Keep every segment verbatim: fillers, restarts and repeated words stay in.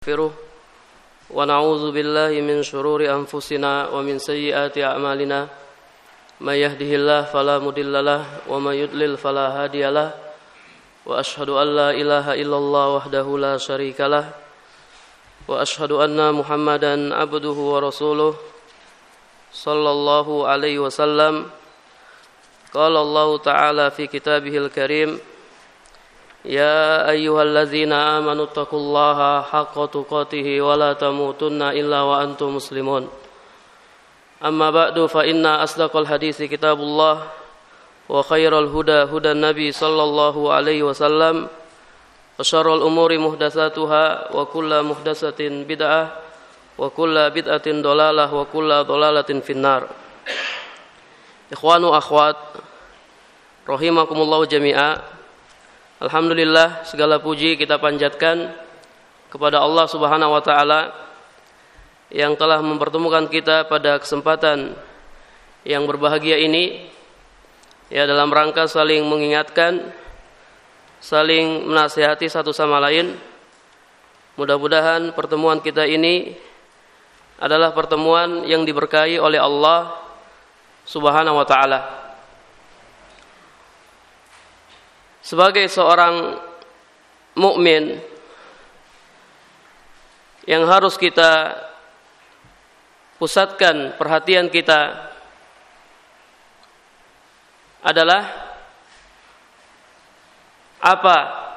نستغفره ونعوذ بالله من شرور أنفسنا ومن سيئات أعمالنا من يهده الله فلا مضل له ومن يضلل فلا هادي له وأشهد أن لا إله إلا الله وحده لا شريك له وأشهد أن محمدا عبده ورسوله صلى الله عليه وسلم قال الله تعالى في كتابه الكريم يا أيها الذين آمنوا اتقوا الله حق تقاته ولا تموتن إلا وأنتم مسلمون أما بعد فإن أصدق الحديث كتاب الله وخير الهدى هدى النبي صلى الله عليه وسلم وشر الأمور محدثاتها وكل محدثة بدعة وكل بدعة ضلالة وكل ضلالة في النار. Ikhwanu akhwat rahimakumullah jami'a. Alhamdulillah, segala puji kita panjatkan kepada Allah Subhanahu wa taala yang telah mempertemukan kita pada kesempatan yang berbahagia ini, ya, dalam rangka saling mengingatkan, saling menasihati satu sama lain. Mudah-mudahan pertemuan kita ini adalah pertemuan yang diberkahi oleh Allah Subhanahu wa taala. Sebagai seorang mukmin yang harus kita pusatkan perhatian kita adalah apa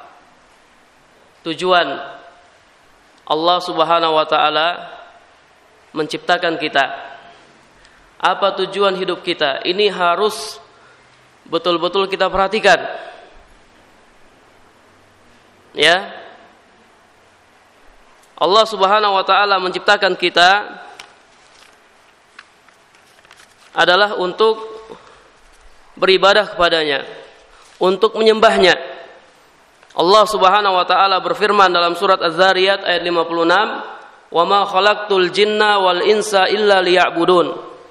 tujuan Allah Subhanahu wa taala menciptakan kita. Apa tujuan hidup kita? Ini harus betul-betul kita perhatikan. Ya, Allah Subhanahu wa taala menciptakan kita adalah untuk beribadah kepadanya, untuk menyembahnya. Allah Subhanahu wa taala berfirman dalam surat Az-Zariyat ayat lima puluh enam, "Wa ma khalaqtul jinna wal insa illa liya'budun."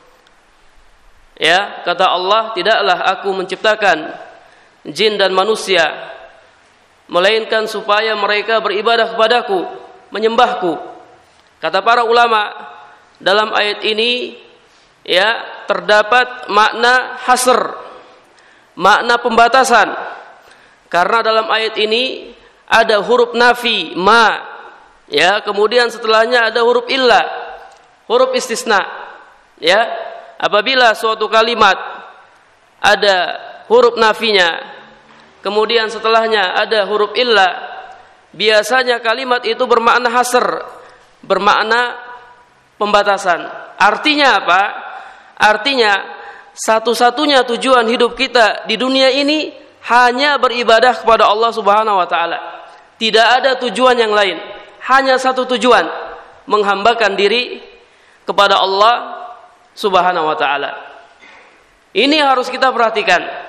Ya, kata Allah, tidaklah aku menciptakan jin dan manusia melainkan supaya mereka beribadah kepadaku, menyembahku. Kata para ulama, dalam ayat ini ya terdapat makna hasr, makna pembatasan. Karena dalam ayat ini ada huruf nafi, ma, ya, kemudian setelahnya ada huruf illa, huruf istisna. Ya, apabila suatu kalimat ada huruf nafinya, kemudian setelahnya ada huruf illa, biasanya kalimat itu bermakna hasr, bermakna pembatasan. Artinya apa? Artinya satu-satunya tujuan hidup kita di dunia ini hanya beribadah kepada Allah Subhanahu wa taala. Tidak ada tujuan yang lain. Hanya satu tujuan, menghambakan diri kepada Allah Subhanahu wa taala. Ini harus kita perhatikan.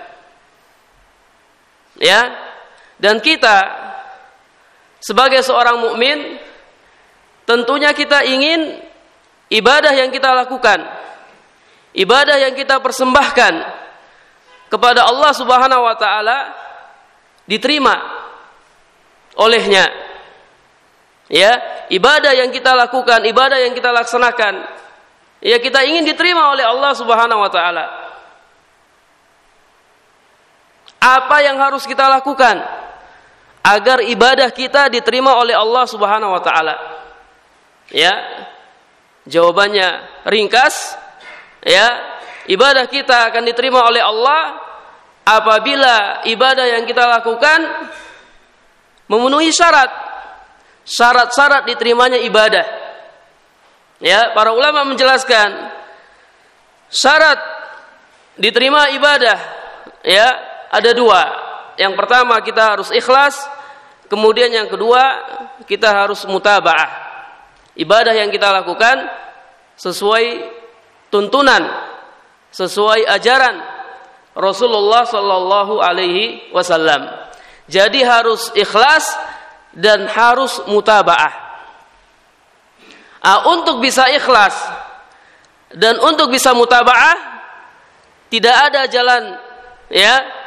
Ya, dan kita sebagai seorang mukmin tentunya kita ingin ibadah yang kita lakukan, ibadah yang kita persembahkan kepada Allah Subhanahu wa taala diterima olehnya. Ya, ibadah yang kita lakukan, ibadah yang kita laksanakan, ya, kita ingin diterima oleh Allah Subhanahu wa taala. Apa yang harus kita lakukan agar ibadah kita diterima oleh Allah Subhanahu wa taala? Ya. Jawabannya ringkas, ya. Ibadah kita akan diterima oleh Allah apabila ibadah yang kita lakukan memenuhi syarat. Syarat-syarat diterimanya ibadah. Ya, para ulama menjelaskan syarat diterima ibadah, ya, ada dua. Yang pertama, kita harus ikhlas. Kemudian yang kedua, kita harus mutaba'ah. Ibadah yang kita lakukan sesuai tuntunan, sesuai ajaran Rasulullah sallallahu alaihi wasallam. Jadi harus ikhlas dan harus mutaba'ah. Ah, untuk bisa ikhlas dan untuk bisa mutaba'ah, tidak ada jalan, ya,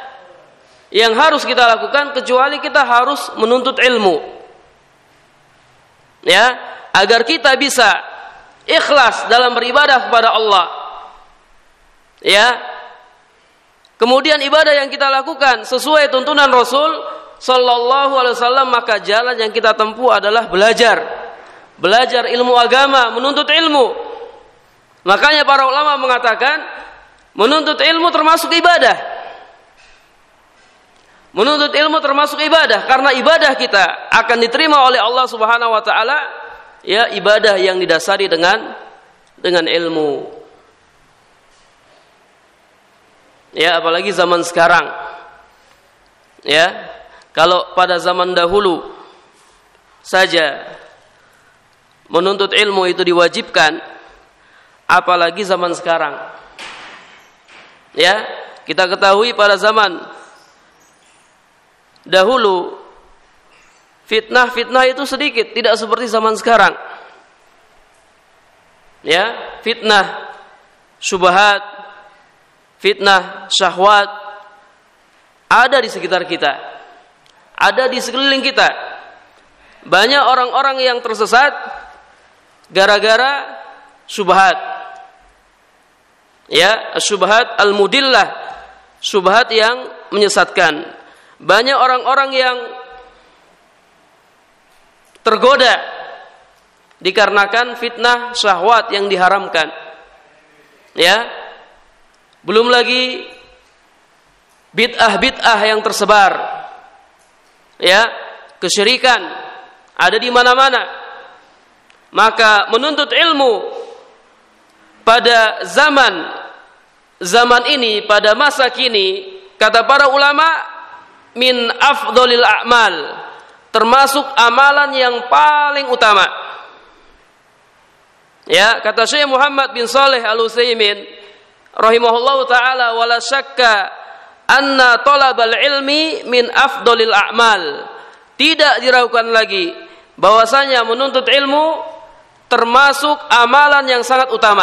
yang harus kita lakukan kecuali kita harus menuntut ilmu. Ya, agar kita bisa ikhlas dalam beribadah kepada Allah. Ya. Kemudian ibadah yang kita lakukan sesuai tuntunan Rasul sallallahu alaihi wasallam, maka jalan yang kita tempuh adalah belajar. Belajar ilmu agama, menuntut ilmu. Makanya para ulama mengatakan menuntut ilmu termasuk ibadah. Menuntut ilmu termasuk ibadah karena ibadah kita akan diterima oleh Allah Subhanahu wa taala, ya, ibadah yang didasari dengan dengan ilmu. Ya, apalagi zaman sekarang. Ya, kalau pada zaman dahulu saja menuntut ilmu itu diwajibkan, apalagi zaman sekarang. Ya, kita ketahui pada zaman dahulu fitnah-fitnah itu sedikit, tidak seperti zaman sekarang. Ya, fitnah syubhat, fitnah syahwat ada di sekitar kita, ada di sekeliling kita. Banyak orang-orang yang tersesat gara-gara syubhat. Ya, syubhat al-mudillah, syubhat yang menyesatkan. Banyak orang-orang yang tergoda dikarenakan fitnah syahwat yang diharamkan. Ya, belum lagi bid'ah-bid'ah yang tersebar. Ya, kesyirikan ada di mana-mana. Maka menuntut ilmu pada zaman zaman ini, pada masa kini, kata para ulama, min afdholil a'mal, termasuk amalan yang paling utama. Ya, kata Syekh Muhammad bin Shalih Al-Utsaimin rahimahullahu taala, wala syakka anna talabal ilmi min afdholil a'mal. Tidak diragukan lagi bahwasanya menuntut ilmu termasuk amalan yang sangat utama.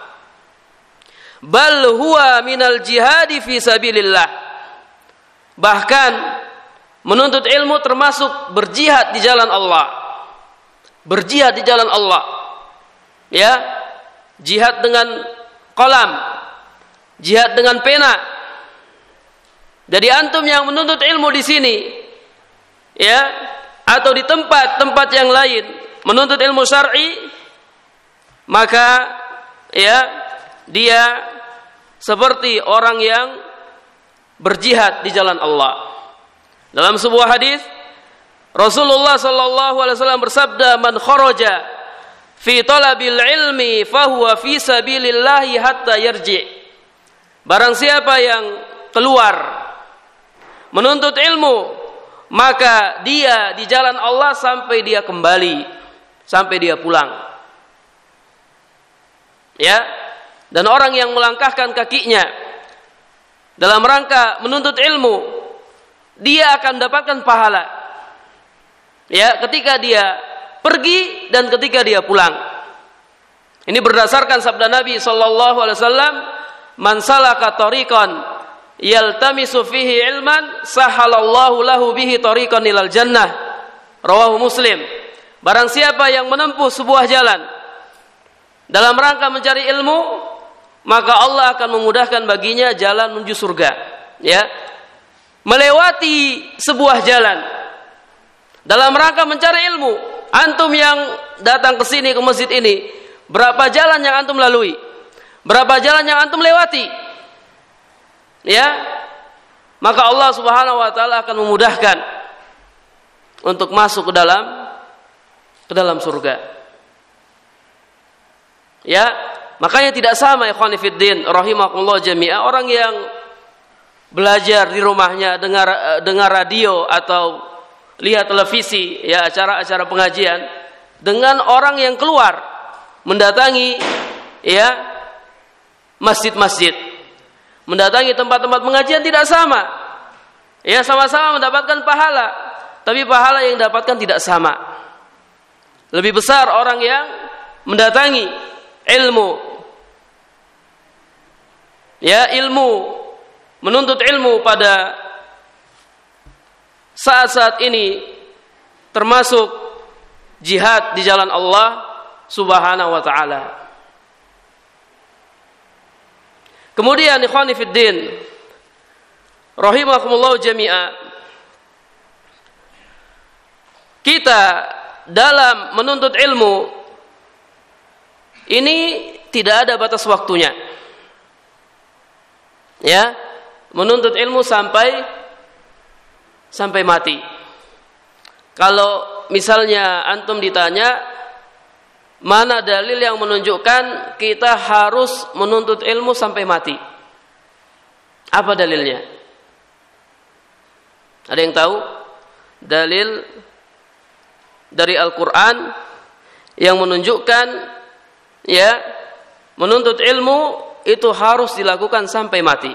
Bal huwa minal jihadi fi sabilillah. Bahkan menuntut ilmu termasuk berjihad di jalan Allah. Berjihad di jalan Allah. Ya, jihad dengan qalam, jihad dengan pena. Jadi antum yang menuntut ilmu di sini, ya, atau di tempat-tempat yang lain menuntut ilmu syar'i, maka ya, dia seperti orang yang berjihad di jalan Allah. Dalam sebuah hadis Rasulullah sallallahu alaihi wasallam bersabda, "Man kharaja fi talabil ilmi fahuwa fi sabilillahi hatta yarji." Barang siapa yang keluar menuntut ilmu, maka dia di jalan Allah sampai dia kembali, sampai dia pulang. Ya, dan orang yang melangkahkan kakinya dalam rangka menuntut ilmu, dia akan dapatkan pahala. Ya, ketika dia pergi dan ketika dia pulang. Ini berdasarkan sabda Nabi sallallahu alaihi wasallam, "Man salaka tariqan yaltamisu fihi ilman, sahalallahu lahu bihi tariqan ilal jannah." Rawahu Muslim. Barang siapa yang menempuh sebuah jalan dalam rangka mencari ilmu, maka Allah akan memudahkan baginya jalan menuju surga. Ya, melewati sebuah jalan dalam rangka mencari ilmu. Antum yang datang ke sini, ke masjid ini, berapa jalan yang antum lalui? Berapa jalan yang antum lewati? Ya, maka Allah Subhanahu wa taala akan memudahkan untuk masuk ke dalam ke dalam surga. Ya, makanya tidak sama ikhwani fiddin rahimakumullah jami'ah, orang yang belajar di rumahnya dengar dengar radio atau lihat televisi, ya, acara-acara pengajian, dengan orang yang keluar mendatangi, ya, masjid-masjid, mendatangi tempat-tempat pengajian, tidak sama. Ya, sama-sama mendapatkan pahala, tapi pahala yang didapatkan tidak sama. Lebih besar orang yang mendatangi ilmu, ya, ilmu, menuntut ilmu pada saat-saat ini, termasuk jihad di jalan Allah Subhanahu wa taala. Kemudian ikhwani fiddin rahimakumullah jami'a, kita dalam menuntut ilmu ini tidak ada batas waktunya. Ya, menuntut ilmu sampai sampai mati. Kalau misalnya antum ditanya mana dalil yang menunjukkan kita harus menuntut ilmu sampai mati, apa dalilnya? Ada yang tahu dalil dari Al-Quran yang menunjukkan ya menuntut ilmu itu harus dilakukan sampai mati?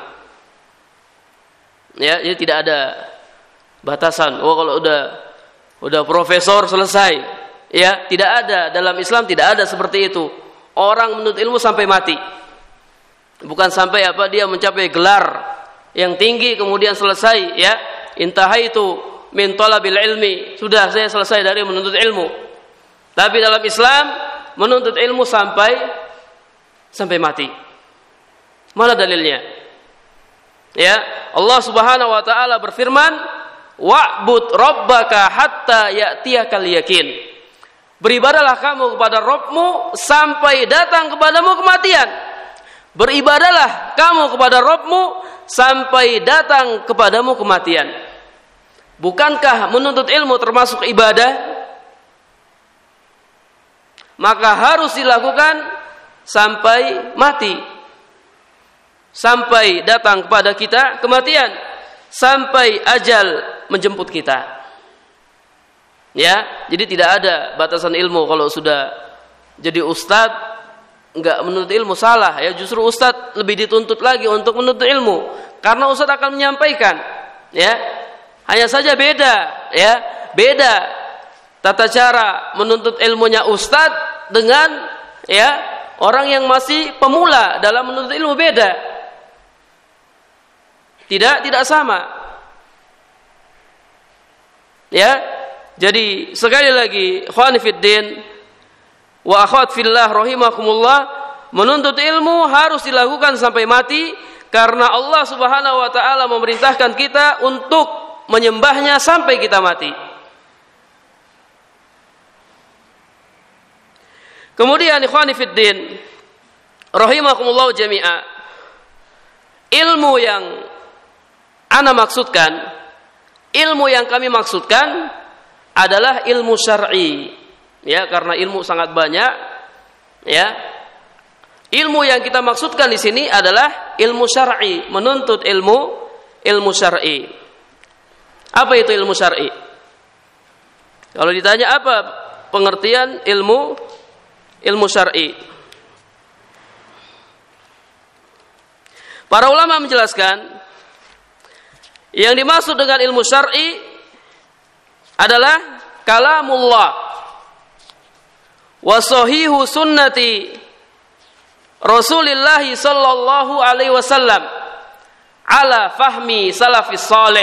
Ya, jadi tidak ada batasan. Oh, kalau udah udah profesor selesai. Ya, tidak ada, dalam Islam tidak ada seperti itu. Orang menuntut ilmu sampai mati. Bukan sampai apa dia mencapai gelar yang tinggi kemudian selesai, ya. Intahaitu min talabil ilmi. Sudah, saya selesai dari menuntut ilmu. Tapi dalam Islam menuntut ilmu sampai sampai mati. Mana dalilnya? Ya, Allah Subhanahu wa taala berfirman, "Wa'bud rabbaka hatta ya'tiyakal yakin." Beribadahlah kamu kepada Rabbmu sampai datang kepadamu kematian. Beribadahlah kamu kepada Rabbmu sampai datang kepadamu kematian. Bukankah menuntut ilmu termasuk ibadah? Maka harus dilakukan sampai mati. Sampai datang kepada kita kematian, sampai ajal menjemput kita. Ya, jadi tidak ada batasan ilmu. Kalau sudah jadi ustadz enggak menuntut ilmu, salah ya. Justru ustadz lebih dituntut lagi untuk menuntut ilmu, karena ustadz akan menyampaikan, ya. Hanya saja beda, ya, beda tata cara menuntut ilmunya ustadz dengan ya orang yang masih pemula dalam menuntut ilmu, beda. Tidak, tidak sama. Ya, jadi sekali lagi, ikhwani fiddin wa akhwat fillah rahimakumullah, menuntut ilmu harus dilakukan sampai mati, karena Allah Subhanahu wa taala memerintahkan kita untuk menyembahnya sampai kita mati. Kemudian ikhwani fiddin rahimakumullah jami'a, ilmu yang ana maksudkan, ilmu yang kami maksudkan adalah ilmu syar'i, ya, karena ilmu sangat banyak, ya. Ilmu yang kita maksudkan di sini adalah ilmu syar'i, menuntut ilmu ilmu syar'i. Apa itu ilmu syar'i? Kalau ditanya apa pengertian ilmu ilmu syar'i, para ulama menjelaskan yang dimaksud dengan ilmu syar'i adalah kalamullah wa sahihu sunnati Rasulillah sallallahu alaihi wasallam ala fahmi salafis salih.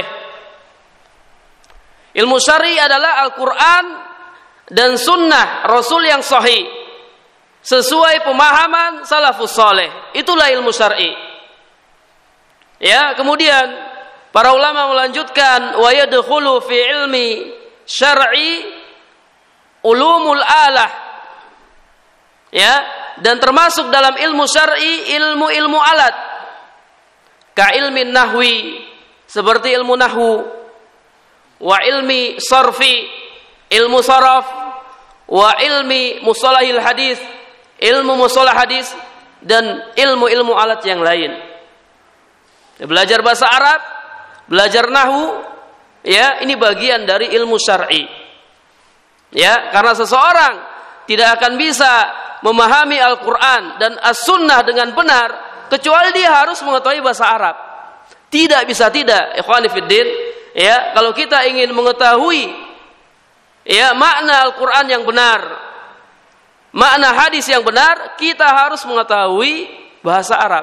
Ilmu syar'i adalah Al-Quran dan sunnah Rasul yang sahih sesuai pemahaman salafus salih. Itulah ilmu syar'i. Ya, kemudian para ulama melanjutkan wa yadkhulu fi ilmi syar'i ulumul alah. Ya, dan termasuk dalam ilmu syar'i ilmu-ilmu alat. Ka ilmi nahwi, seperti ilmu nahwu, wa ilmi sarfi, ilmu saraf, wa ilmi mustalahil hadis, ilmu mustalah hadis, dan ilmu-ilmu alat yang lain. Belajar bahasa Arab, belajar nahwu, ya, ini bagian dari ilmu syar'i. Ya, karena seseorang tidak akan bisa memahami Al-Quran dan As-Sunnah dengan benar kecuali dia harus mengetahui bahasa Arab. Tidak bisa tidak, ikhwani fiddin, ya, kalau kita ingin mengetahui ya makna Al-Quran yang benar, makna hadis yang benar, kita harus mengetahui bahasa Arab.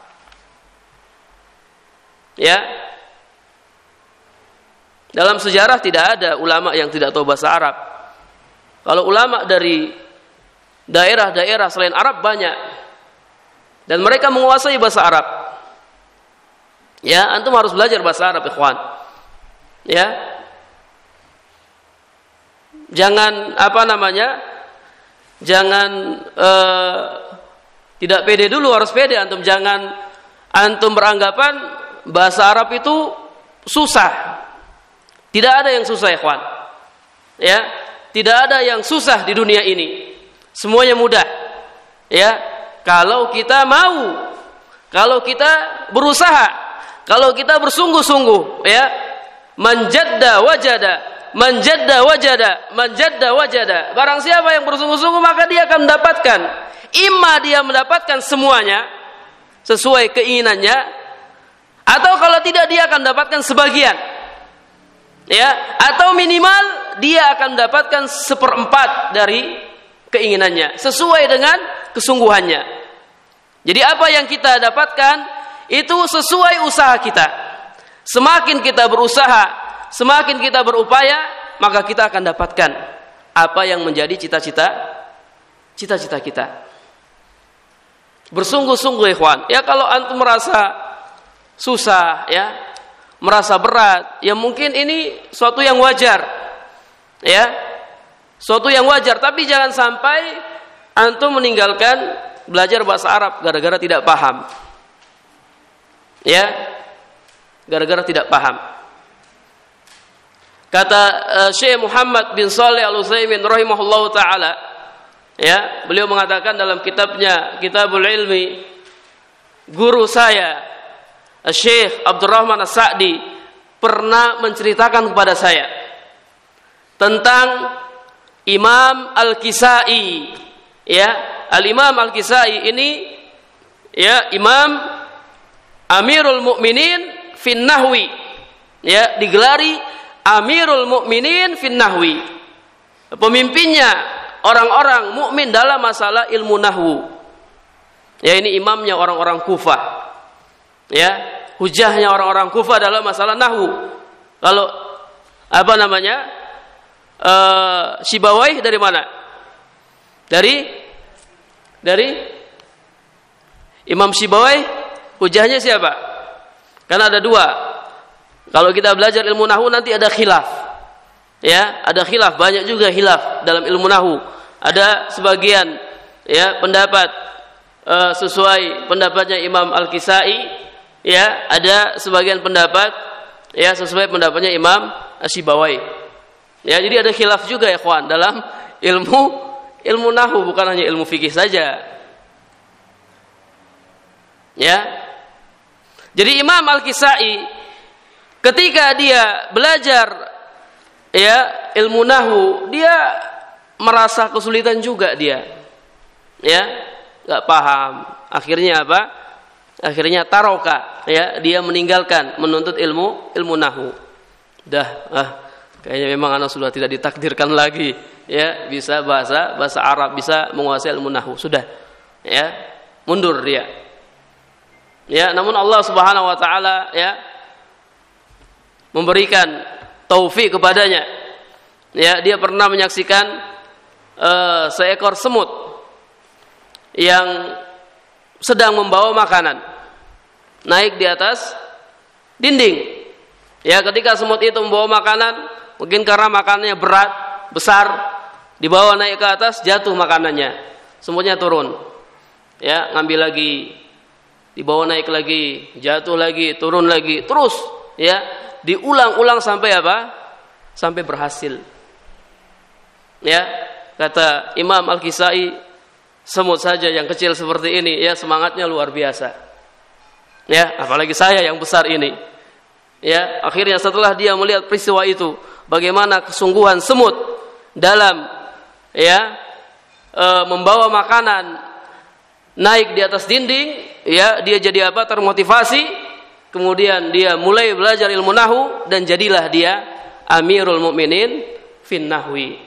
Ya, dalam sejarah tidak ada ulama yang tidak tahu bahasa Arab. Kalau ulama dari daerah-daerah selain Arab banyak, dan mereka menguasai bahasa Arab. Ya, antum harus belajar bahasa Arab, ikhwan. Ya. Jangan apa namanya? Jangan uh, tidak pede dulu, harus pede antum. Jangan antum beranggapan bahasa Arab itu susah. Tidak ada yang susah, ikhwan. Ya, tidak ada yang susah di dunia ini. Semuanya mudah. Ya, kalau kita mau, kalau kita berusaha, kalau kita bersungguh-sungguh, ya. Manjadda wajada, manjadda wajada, manjadda wajada. Barang siapa yang bersungguh-sungguh maka dia akan mendapatkan. Imma dia mendapatkan semuanya sesuai keinginannya, atau kalau tidak dia akan mendapatkan sebagian. Ya, atau minimal dia akan mendapatkan seperempat dari keinginannya sesuai dengan kesungguhannya. Jadi apa yang kita dapatkan itu sesuai usaha kita. Semakin kita berusaha, semakin kita berupaya, maka kita akan dapatkan apa yang menjadi cita-cita cita-cita kita. Bersungguh-sungguh, ikhwan. Ya, kalau antum merasa susah, ya, merasa berat, ya mungkin ini suatu yang wajar. Ya. Suatu yang wajar, tapi jangan sampai antum meninggalkan belajar bahasa Arab gara-gara tidak paham. Ya. Gara-gara tidak paham. Kata uh, Syekh Muhammad bin Shalih Al-Utsaimin rahimahullahu taala, ya, beliau mengatakan dalam kitabnya Kitabul Ilmi, guru saya Syekh Abdurrahman As-Sa'di pernah menceritakan kepada saya tentang Imam Al-Kisai. Ya, Al-Imam Al-Kisai ini, ya, Imam Amirul Mukminin fin Nahwi. Ya, digelari Amirul Mukminin fin Nahwi. Pemimpinnya orang-orang mukmin dalam masalah ilmu nahwu. Ya, ini imamnya orang-orang Kufah. Ya, hujahnya orang-orang Kufah dalam masalah nahwu. Kalau apa namanya? Uh, Sibawayh dari mana? Dari dari Imam Sibawayh, hujahnya siapa? Karena ada dua. Kalau kita belajar ilmu nahwu nanti ada khilaf. Ya, ada khilaf, banyak juga khilaf dalam ilmu nahwu. Ada sebagian, ya, pendapat uh, sesuai pendapatnya Imam Al-Kisai, ya, ada sebagian pendapat, ya, sesuai pendapatnya Imam Sibawayh. Ya, jadi ada khilaf juga, ya kawan, dalam ilmu ilmu nahwu, bukan hanya ilmu fikih saja. Ya. Jadi Imam Al-Kisai ketika dia belajar, ya, ilmu nahwu, dia merasa kesulitan juga dia. Ya, enggak paham. Akhirnya apa? Akhirnya taroka, ya, dia meninggalkan menuntut ilmu ilmu nahwu. Dah, ah kayaknya memang anak sudah tidak ditakdirkan lagi, ya, bisa bahasa bahasa Arab, bisa menguasai ilmu nahwu, sudah, ya, mundur dia. Ya, namun Allah Subhanahu wa taala, ya, memberikan taufik kepadanya. Ya, dia pernah menyaksikan uh, seekor semut yang sedang membawa makanan naik di atas dinding. Ya, ketika semut itu membawa makanan, mungkin karena makanannya berat, besar, dibawa naik ke atas, jatuh makanannya. Semutnya turun. Ya, ngambil lagi, dibawa naik lagi, jatuh lagi, turun lagi, terus, ya, diulang-ulang sampai apa? Sampai berhasil. Ya, kata Imam Al-Kisai, semut saja yang kecil seperti ini, ya, semangatnya luar biasa. Ya, apalagi saya yang besar ini. Ya, akhirnya setelah dia melihat peristiwa itu, bagaimana kesungguhan semut dalam, ya, e, membawa makanan naik di atas dinding, ya, dia jadi apa? Termotivasi. Kemudian dia mulai belajar ilmu nahwu dan jadilah dia Amirul Mukminin fin Nahwi.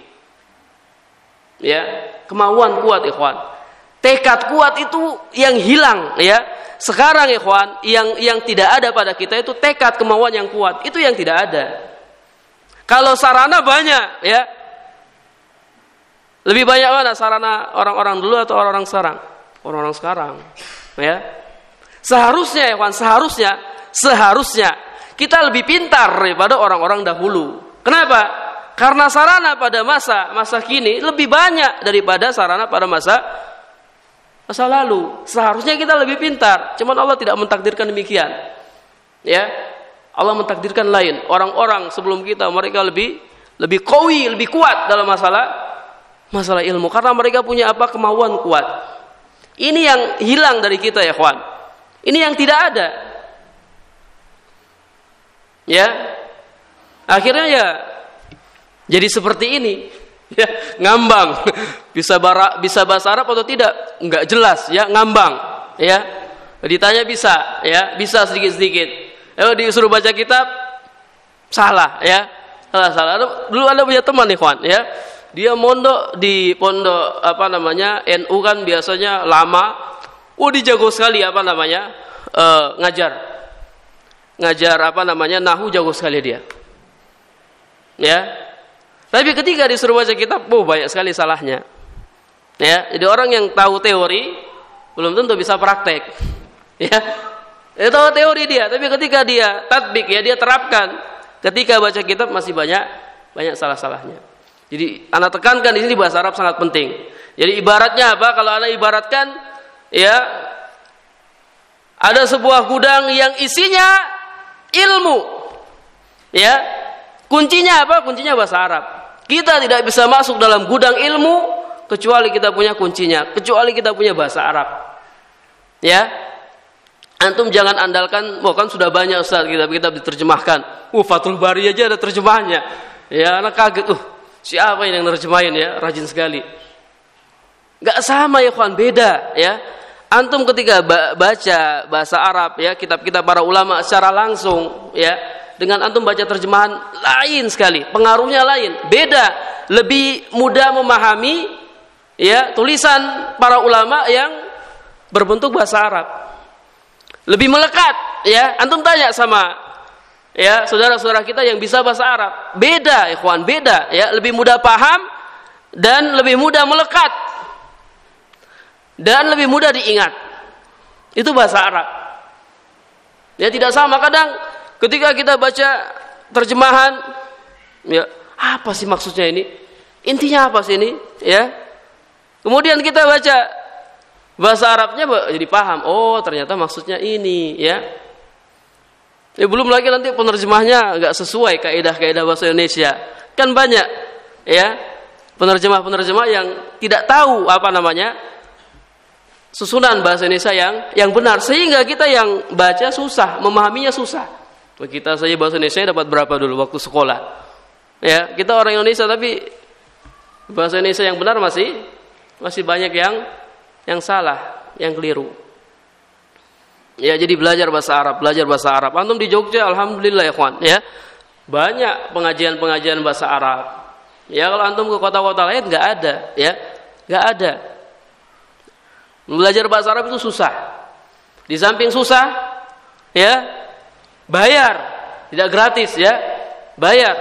Ya, kemauan kuat, ikhwan. Tekad kuat itu yang hilang, ya. Sekarang, ikhwan, yang yang tidak ada pada kita itu tekad, kemauan yang kuat. Itu yang tidak ada. Kalau sarana banyak, ya. Lebih banyak mana sarana orang-orang dulu atau orang-orang sekarang? Orang-orang sekarang, ya. Seharusnya, ya kawan, seharusnya, seharusnya kita lebih pintar daripada orang-orang dahulu. Kenapa? Karena sarana pada masa masa kini lebih banyak daripada sarana pada masa masa lalu. Seharusnya kita lebih pintar. Cuman Allah tidak mentakdirkan demikian. Ya, Allah mentakdirkan lain. Orang-orang sebelum kita mereka lebih lebih qawi, lebih kuat dalam masalah masalah ilmu karena mereka punya apa? Kemauan kuat. Ini yang hilang dari kita ya, kawan. Ini yang tidak ada. Ya. Akhirnya ya jadi seperti ini. Ya, ngambang. Bisa bara, bisa bahasa Arab atau tidak? Enggak jelas, ya, ngambang. Ya. Ditanya bisa, ya, bisa sedikit-sedikit. Eh, disuruh baca kitab salah, ya. Salah, salah. Dulu Anda punya teman nih, kawan, ya. Dia mondok di pondok apa namanya? N U kan biasanya lama. Oh, dia jago sekali apa namanya? E, ngajar. Ngajar apa namanya? Nahu jago sekali dia. Ya. Tapi ketika disuruh baca kitab, oh banyak sekali salahnya. Ya, jadi orang yang tahu teori belum tentu bisa praktek. Ya. Dia tahu teori dia, tapi ketika dia tatbik ya dia terapkan, ketika baca kitab masih banyak banyak salah-salahnya. Jadi anak tekankan di sini bahasa Arab sangat penting. Jadi ibaratnya apa? Kalau anak ibaratkan ya ada sebuah gudang yang isinya ilmu. Ya. Kuncinya apa? Kuncinya bahasa Arab. Kita tidak bisa masuk dalam gudang ilmu kecuali kita punya kuncinya, kecuali kita punya bahasa Arab. Ya. Antum jangan andalkan, wah kan sudah banyak Ustaz kitab-kitab diterjemahkan. Uh, Fathul Bari aja ada terjemahnya. Ya, anak kaget, uh, siapa yang nerjemahin ya? Rajin sekali. Enggak sama ya, kawan, beda ya. Antum ketika baca bahasa Arab ya, kitab-kitab para ulama secara langsung ya, dengan antum baca terjemahan lain sekali, pengaruhnya lain, beda, lebih mudah memahami ya tulisan para ulama yang berbentuk bahasa Arab. Lebih melekat ya. Antum tanya sama ya saudara-saudara kita yang bisa bahasa Arab, beda ikhwan, beda ya, lebih mudah paham dan lebih mudah melekat dan lebih mudah diingat. Itu bahasa Arab. Ya tidak sama, kadang ketika kita baca terjemahan ya, apa sih maksudnya ini? Intinya apa sih ini? Ya. Kemudian kita baca bahasa Arabnya jadi paham. Oh, ternyata maksudnya ini, ya. Ya belum lagi nanti penerjemahnya enggak sesuai kaidah-kaidah bahasa Indonesia. Kan banyak ya penerjemah-penerjemah yang tidak tahu apa namanya susunan bahasa Indonesia yang yang benar, sehingga kita yang baca susah, memahaminya susah. Kita saja bahasa Indonesia dapat berapa dulu waktu sekolah? Ya, kita orang Indonesia tapi bahasa Indonesia yang benar masih masih banyak yang yang salah, yang keliru. Ya, jadi belajar bahasa Arab, belajar bahasa Arab. Antum di Jogja alhamdulillah ya, kawan, ya. Banyak pengajian-pengajian bahasa Arab. Ya, kalau antum ke kota-kota lain enggak ada, ya. Enggak ada. Belajar bahasa Arab itu susah. Di samping susah, ya, bayar, tidak gratis ya, bayar.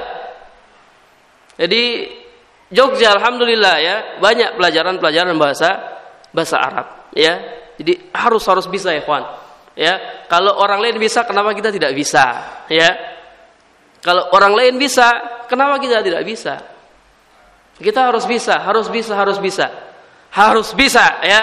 Jadi Jogja alhamdulillah ya, banyak pelajaran-pelajaran bahasa bahasa Arab ya. Jadi harus harus bisa ya, kawan. Ya, kalau orang lain bisa, kenapa kita tidak bisa? Ya. Kalau orang lain bisa, kenapa kita tidak bisa? Kita harus bisa, harus bisa, harus bisa. Harus bisa ya.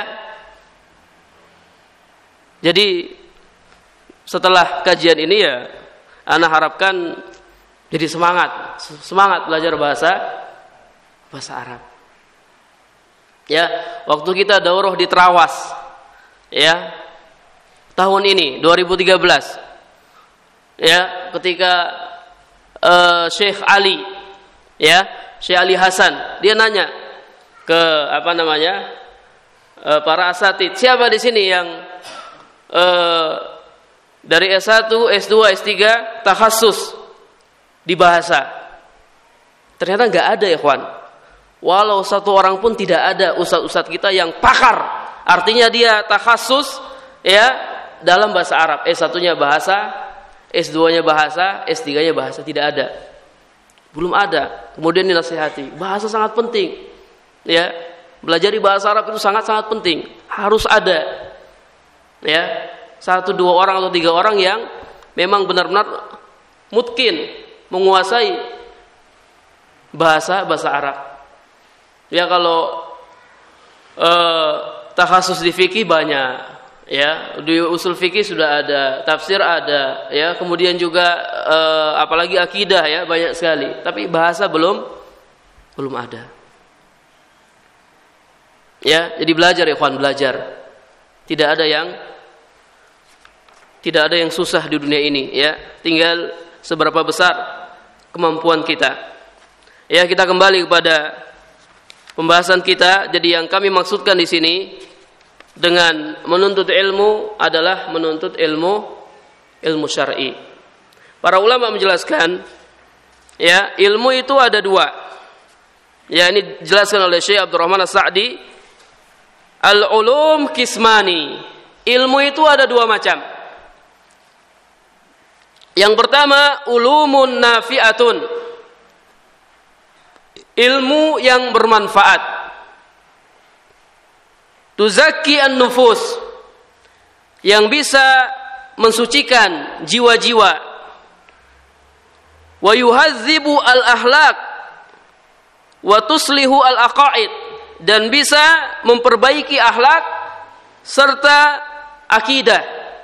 Jadi setelah kajian ini ya, ana harapkan jadi semangat, semangat belajar bahasa bahasa Arab. Ya, waktu kita daurah di Trawas, ya, tahun ini dua ribu tiga belas, ya, ketika uh, Syekh Ali, ya, Syekh Ali Hasan, dia nanya ke apa namanya uh, para asatid, siapa di sini yang uh, dari S satu, S dua, S tiga takhassus di bahasa? Ternyata nggak ada ya, kawan. Walau satu orang pun tidak ada ustadz-ustadz kita yang pakar, artinya dia takhassus ya dalam bahasa Arab. S satunya bahasa, S duanya bahasa, S tiganya bahasa, tidak ada. Belum ada. Kemudian dinasihati, bahasa sangat penting. Ya, belajar bahasa Arab itu sangat-sangat penting, harus ada. Ya, satu dua orang atau tiga orang yang memang benar-benar mungkin menguasai bahasa bahasa Arab. Ya, kalau eh, takhasus di fikih banyak, ya, di usul fikih sudah ada, tafsir ada, ya, kemudian juga eh, apalagi akidah, ya, banyak sekali. Tapi bahasa belum belum ada. Ya, jadi belajar, ya, kawan, belajar. Tidak ada yang tidak ada yang susah di dunia ini, ya. Tinggal seberapa besar kemampuan kita. Ya, kita kembali kepada pembahasan kita. Jadi yang kami maksudkan di sini dengan menuntut ilmu adalah menuntut ilmu ilmu syar'i. Para ulama menjelaskan, ya, ilmu itu ada dua. Ya, ini dijelaskan oleh Syekh Abdurrahman As-Sa'di. Al-ulum kismani. Ilmu itu ada dua macam. Yang pertama, ulumun nafi'atun. Ilmu yang bermanfaat. Tuzakki an-nufus. Yang bisa mensucikan jiwa-jiwa. Wa yuhazzibu al-ahlak. Wa tuslihu al-aqaid. Dan bisa memperbaiki akhlak serta akidah.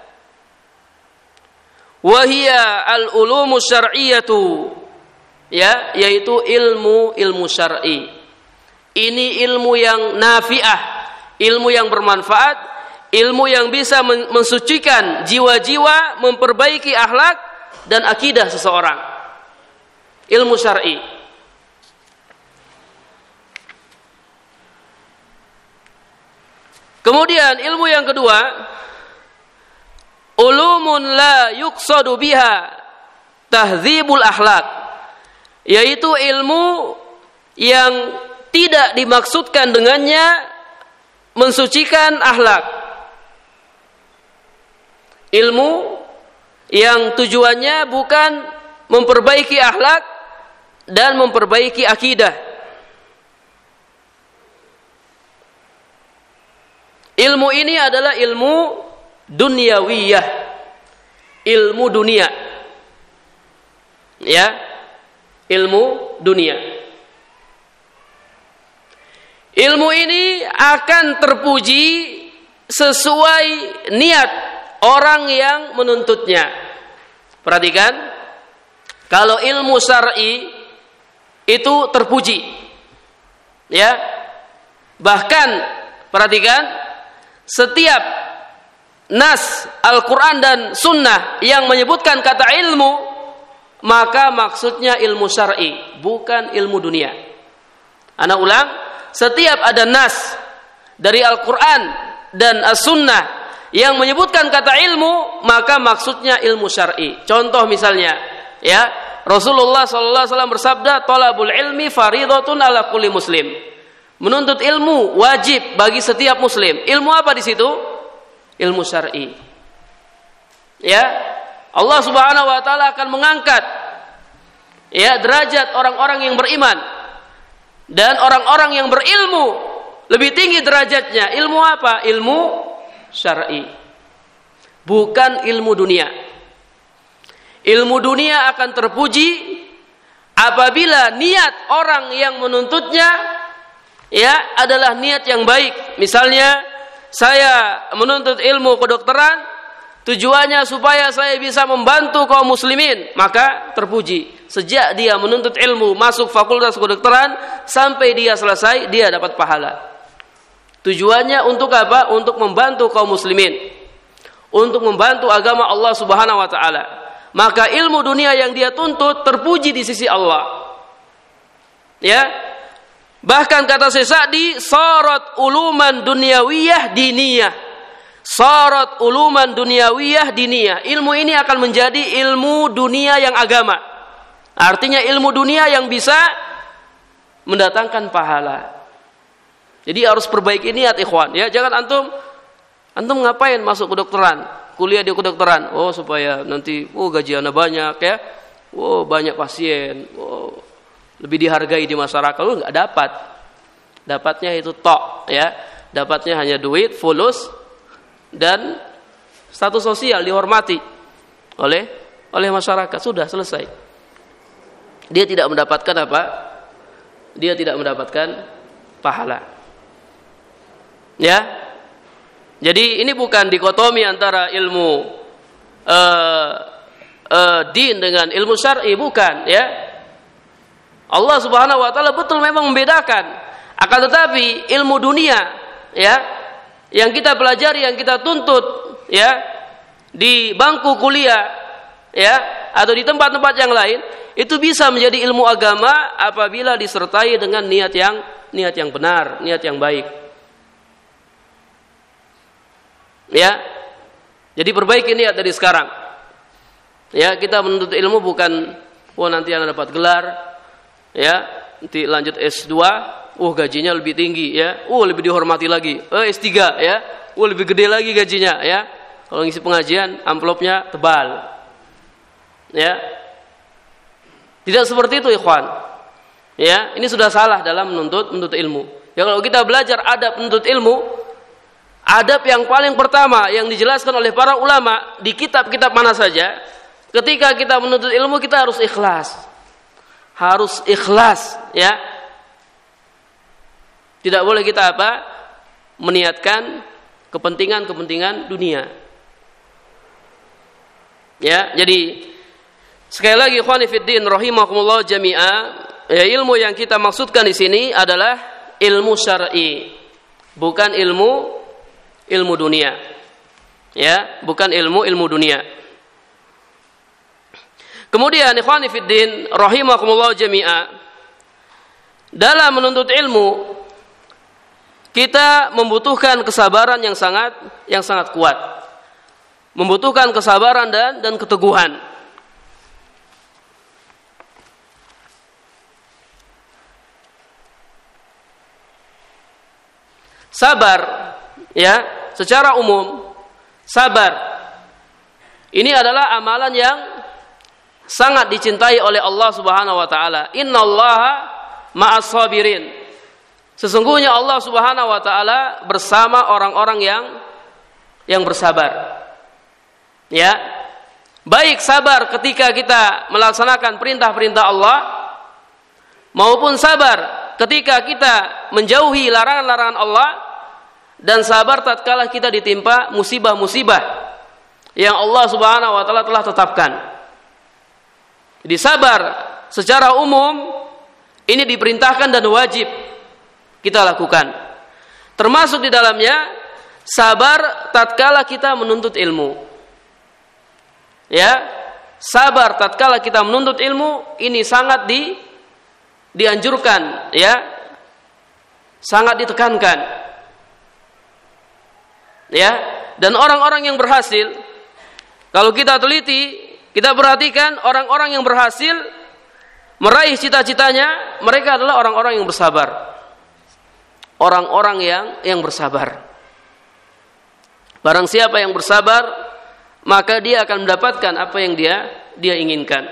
Wahia al-ulumu syar'iyatu, ya, yaitu ilmu ilmu syar'i. Ini ilmu yang nafi'ah, ilmu yang bermanfaat, ilmu yang bisa mensucikan jiwa-jiwa, memperbaiki akhlak dan akidah seseorang. Ilmu syar'i. Kemudian ilmu yang kedua, ulumun la yuqsadu biha tahdzibul akhlak, yaitu ilmu yang tidak dimaksudkan dengannya mensucikan akhlak. Ilmu yang tujuannya bukan memperbaiki akhlak dan memperbaiki akidah. Ilmu ini adalah ilmu dunyawiyah, ilmu dunia, ya, ilmu dunia. Ilmu ini akan terpuji sesuai niat orang yang menuntutnya. Perhatikan, kalau ilmu syar'i itu terpuji, ya, bahkan perhatikan, setiap nas Al-Quran dan Sunnah yang menyebutkan kata ilmu, maka maksudnya ilmu syar'i, bukan ilmu dunia. Ana ulang, setiap ada nas dari Al-Quran dan As-Sunnah yang menyebutkan kata ilmu, maka maksudnya ilmu syar'i. Contoh misalnya, ya, Rasulullah sallallahu alaihi wasallam bersabda, "Thalabul ilmi fardhatun ala kulli muslim." Menuntut ilmu wajib bagi setiap muslim. Ilmu apa di situ? Ilmu syar'i. Ya, Allah Subhanahu wa taala akan mengangkat, ya, derajat orang-orang yang beriman dan orang-orang yang berilmu lebih tinggi derajatnya. Ilmu apa? Ilmu syar'i. Bukan ilmu dunia. Ilmu dunia akan terpuji apabila niat orang yang menuntutnya, ya, adalah niat yang baik. Misalnya saya menuntut ilmu kedokteran, tujuannya supaya saya bisa membantu kaum muslimin, maka terpuji. Sejak dia menuntut ilmu, masuk fakultas kedokteran, sampai dia selesai, dia dapat pahala. Tujuannya untuk apa? Untuk membantu kaum muslimin, untuk membantu agama Allah Subhanahu wa taala. Maka ilmu dunia yang dia tuntut terpuji di sisi Allah. Ya, bahkan kata Syekh Sa'di, sarat uluman dunyawiyah diniyah. Sarat uluman dunyawiyah diniyah. Ilmu ini akan menjadi ilmu dunia yang agama. Artinya ilmu dunia yang bisa mendatangkan pahala. Jadi harus perbaiki niat, ikhwan, ya. Jangan antum antum ngapain masuk kedokteran, kuliah di kedokteran? Oh, supaya nanti oh gajiannya banyak, ya. Oh, banyak pasien. Oh, lebih dihargai di masyarakat. Lu nggak dapat. Dapatnya itu tok, ya. Dapatnya hanya duit, fulus, dan status sosial dihormati oleh oleh masyarakat. Sudah selesai. Dia tidak mendapatkan apa? Dia tidak mendapatkan pahala. Ya. Jadi ini bukan dikotomi antara ilmu uh, uh, din dengan ilmu syar'i, bukan, ya. Allah Subhanahu wa taala betul memang membedakan. Akan tetapi ilmu dunia, ya, yang kita pelajari, yang kita tuntut, ya, di bangku kuliah, ya, atau di tempat-tempat yang lain, itu bisa menjadi ilmu agama apabila disertai dengan niat yang niat yang benar, niat yang baik. Ya. Jadi perbaiki niat dari sekarang. Ya, kita menuntut ilmu bukan oh nanti anak dapat gelar, ya, nanti lanjut S dua, oh gajinya lebih tinggi, ya. Oh lebih dihormati lagi. Eh S tiga, ya. Oh lebih gede lagi gajinya, ya. Kalau ngisi pengajian amplopnya tebal. Ya. Tidak seperti itu, ikhwan. Ya, ini sudah salah dalam menuntut menuntut ilmu. Ya, kalau kita belajar adab menuntut ilmu, adab yang paling pertama yang dijelaskan oleh para ulama di kitab-kitab mana saja, ketika kita menuntut ilmu kita harus ikhlas. Harus ikhlas, ya. Tidak boleh kita apa? Meniatkan kepentingan-kepentingan dunia. Ya, jadi sekali lagi ikhwani fiddin rahimakumullah jami'a, ya, ilmu yang kita maksudkan di sini adalah ilmu syar'i, bukan ilmu ilmu dunia. Ya, bukan ilmu ilmu dunia. Kemudian ikhwani fiddin rahimakumullah jami'a, dalam menuntut ilmu kita membutuhkan kesabaran yang sangat yang sangat kuat. Membutuhkan kesabaran dan dan keteguhan. Sabar, ya, secara umum sabar ini adalah amalan yang sangat dicintai oleh Allah Subhanahu wa taala. Innallaha ma'as sabirin. Sesungguhnya Allah Subhanahu wa taala bersama orang-orang yang yang bersabar. Ya. Baik sabar ketika kita melaksanakan perintah-perintah Allah, maupun sabar ketika kita menjauhi larangan-larangan Allah, dan sabar tatkala kita ditimpa musibah-musibah yang Allah Subhanahu wa taala telah tetapkan. Jadi sabar secara umum ini diperintahkan dan wajib kita lakukan. Termasuk di dalamnya sabar tatkala kita menuntut ilmu. Ya, sabar tatkala kita menuntut ilmu ini sangat di dianjurkan, ya, sangat ditekankan, ya. Dan orang-orang yang berhasil, kalau kita teliti, kita perhatikan orang-orang yang berhasil meraih cita-citanya, mereka adalah orang-orang yang bersabar, orang-orang yang yang bersabar. Barang siapa yang bersabar, maka dia akan mendapatkan apa yang dia dia inginkan.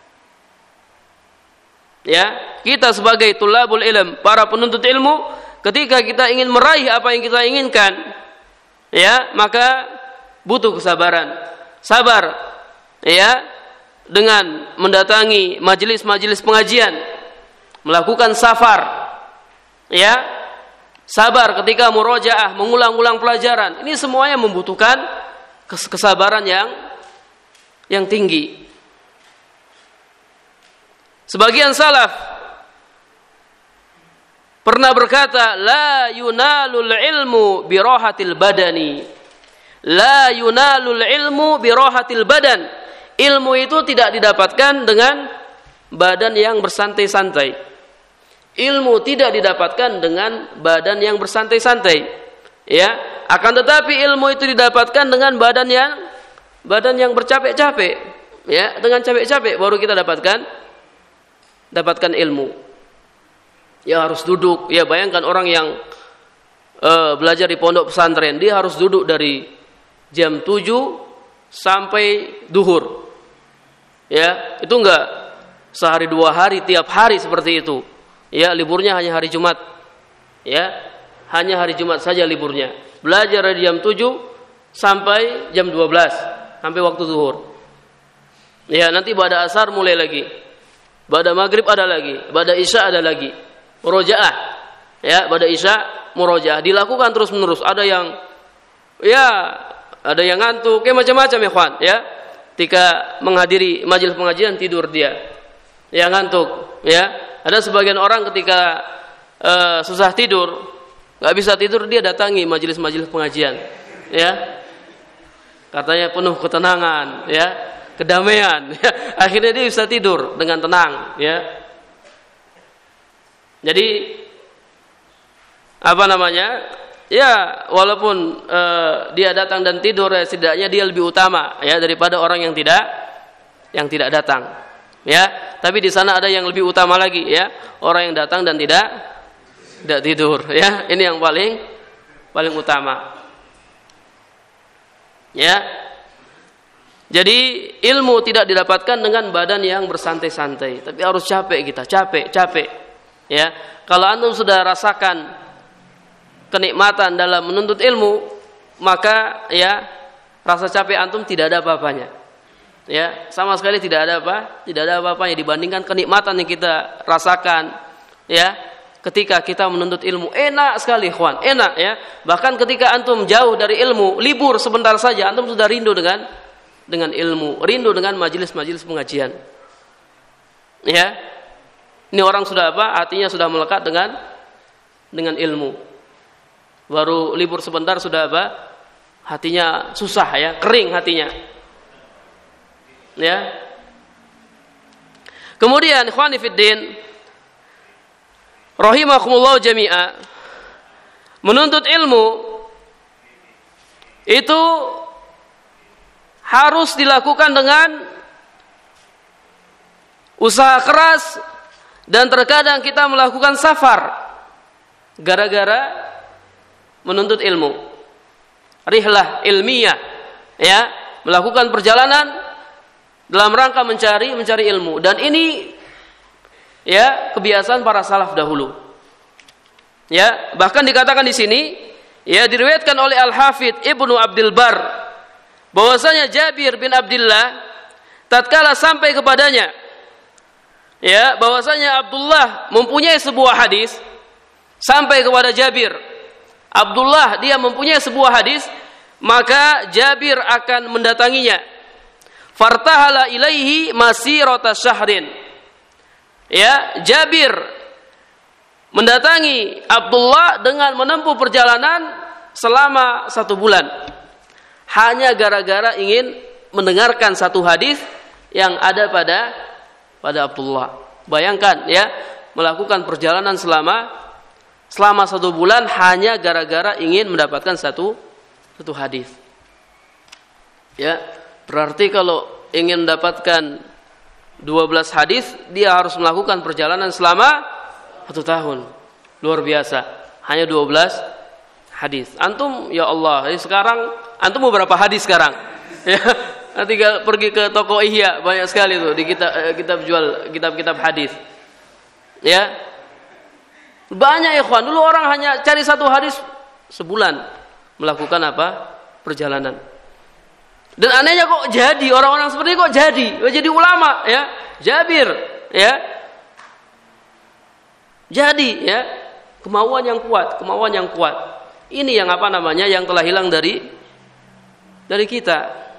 Ya, kita sebagai tulabul ilm, para penuntut ilmu, ketika kita ingin meraih apa yang kita inginkan, ya, maka butuh kesabaran. Sabar, ya, dengan mendatangi majelis-majelis pengajian, melakukan safar, ya, sabar ketika murojaah, mengulang-ulang pelajaran. Ini semuanya membutuhkan kesabaran yang yang tinggi. Sebagian salaf pernah berkata, la yunalul ilmu birahatil badani. La yunalul ilmu birahatil badan. Ilmu itu tidak didapatkan dengan badan yang bersantai-santai. Ilmu tidak didapatkan dengan badan yang bersantai-santai. Ya, akan tetapi ilmu itu didapatkan dengan badan yang badan yang bercapek-capek. Ya, dengan capek-capek baru kita dapatkan dapatkan ilmu. Ya, harus duduk. Ya, bayangkan orang yang uh, belajar di pondok pesantren, dia harus duduk dari jam tujuh sampai duhur. Ya, itu enggak sehari dua hari, tiap hari seperti itu. Ya, liburnya hanya hari Jumat. Ya, hanya hari Jumat saja liburnya. Belajar dari jam tujuh sampai jam dua belas, sampai waktu zuhur. Ya, nanti ba'da asar mulai lagi. Ba'da maghrib ada lagi, ba'da isya ada lagi. Murojaah. Ya, ba'da isya murojaah dilakukan terus-menerus. Ada yang ya, ada yang ngantuk, kayak macam-macam ya, kawan, ya. Ketika menghadiri majelis pengajian tidur dia. Ya, ngantuk, ya. Ada sebagian orang ketika uh, susah tidur, enggak bisa tidur, dia datangi majelis-majelis pengajian. Ya. Katanya penuh ketenangan, ya, kedamaian, ya. Akhirnya dia bisa tidur dengan tenang, ya. Jadi apa namanya? Ya, walaupun uh, dia datang dan tidur, ya, setidaknya dia lebih utama, ya, daripada orang yang tidak yang tidak datang. Ya, tapi di sana ada yang lebih utama lagi, ya, orang yang datang dan tidak tidak tidur, ya. Ini yang paling paling utama. Ya. Jadi ilmu tidak didapatkan dengan badan yang bersantai-santai, tapi harus capek kita, capek, capek. Ya. Kalau antum sudah rasakan kenikmatan dalam menuntut ilmu, maka ya rasa capek antum tidak ada apa-apanya. Ya, sama sekali tidak ada apa? Tidak ada apa-apanya dibandingkan kenikmatan yang kita rasakan, ya, ketika kita menuntut ilmu. Enak sekali, ikhwan, enak, ya. Bahkan ketika antum jauh dari ilmu, libur sebentar saja, antum sudah rindu dengan dengan ilmu, rindu dengan majelis-majelis pengajian. Ya. Ini orang sudah apa? Hatinya sudah melekat dengan dengan ilmu. Baru libur sebentar sudah apa? Hatinya susah, ya, kering hatinya. Ya. Kemudian ikhwani fiddin rahimakumullah jami'a, menuntut ilmu itu harus dilakukan dengan usaha keras, dan terkadang kita melakukan safar gara-gara menuntut ilmu, rihlah ilmiah, ya, melakukan perjalanan dalam rangka mencari mencari ilmu. Dan ini ya kebiasaan para salaf dahulu. Ya, bahkan dikatakan di sini, ya, diriwayatkan oleh Al-Hafidz Ibnu Abdul Bar bahwasanya Jabir bin Abdullah tatkala sampai kepadanya, ya, bahwasanya Abdullah mempunyai sebuah hadis, sampai kepada Jabir, Abdullah dia mempunyai sebuah hadis, maka Jabir akan mendatanginya. Fartahala ilaihi masirata syahrin. Ya, Jabir mendatangi Abdullah dengan menempuh perjalanan selama satu bulan, hanya gara-gara ingin mendengarkan satu hadis yang ada pada pada Abdullah. Bayangkan, ya, melakukan perjalanan selama selama satu bulan hanya gara-gara ingin mendapatkan satu satu hadis. Ya, berarti kalau ingin mendapatkan dua belas hadis, dia harus melakukan perjalanan selama satu tahun. Luar biasa. Hanya dua belas hadis. Antum, ya Allah, jadi sekarang antum mau berapa hadis sekarang? Ya, nanti pergi ke toko Ihya, banyak sekali tuh di kitab kitab jual kitab-kitab hadis. Ya. Banyak ikhwan, dulu orang hanya cari satu hadis sebulan melakukan apa? Perjalanan. Dan anehnya kok jadi orang-orang seperti ini kok jadi, jadi ulama, ya. Jabir, ya. Jadi, ya, kemauan yang kuat, kemauan yang kuat. Ini yang apa namanya? Yang telah hilang dari dari kita.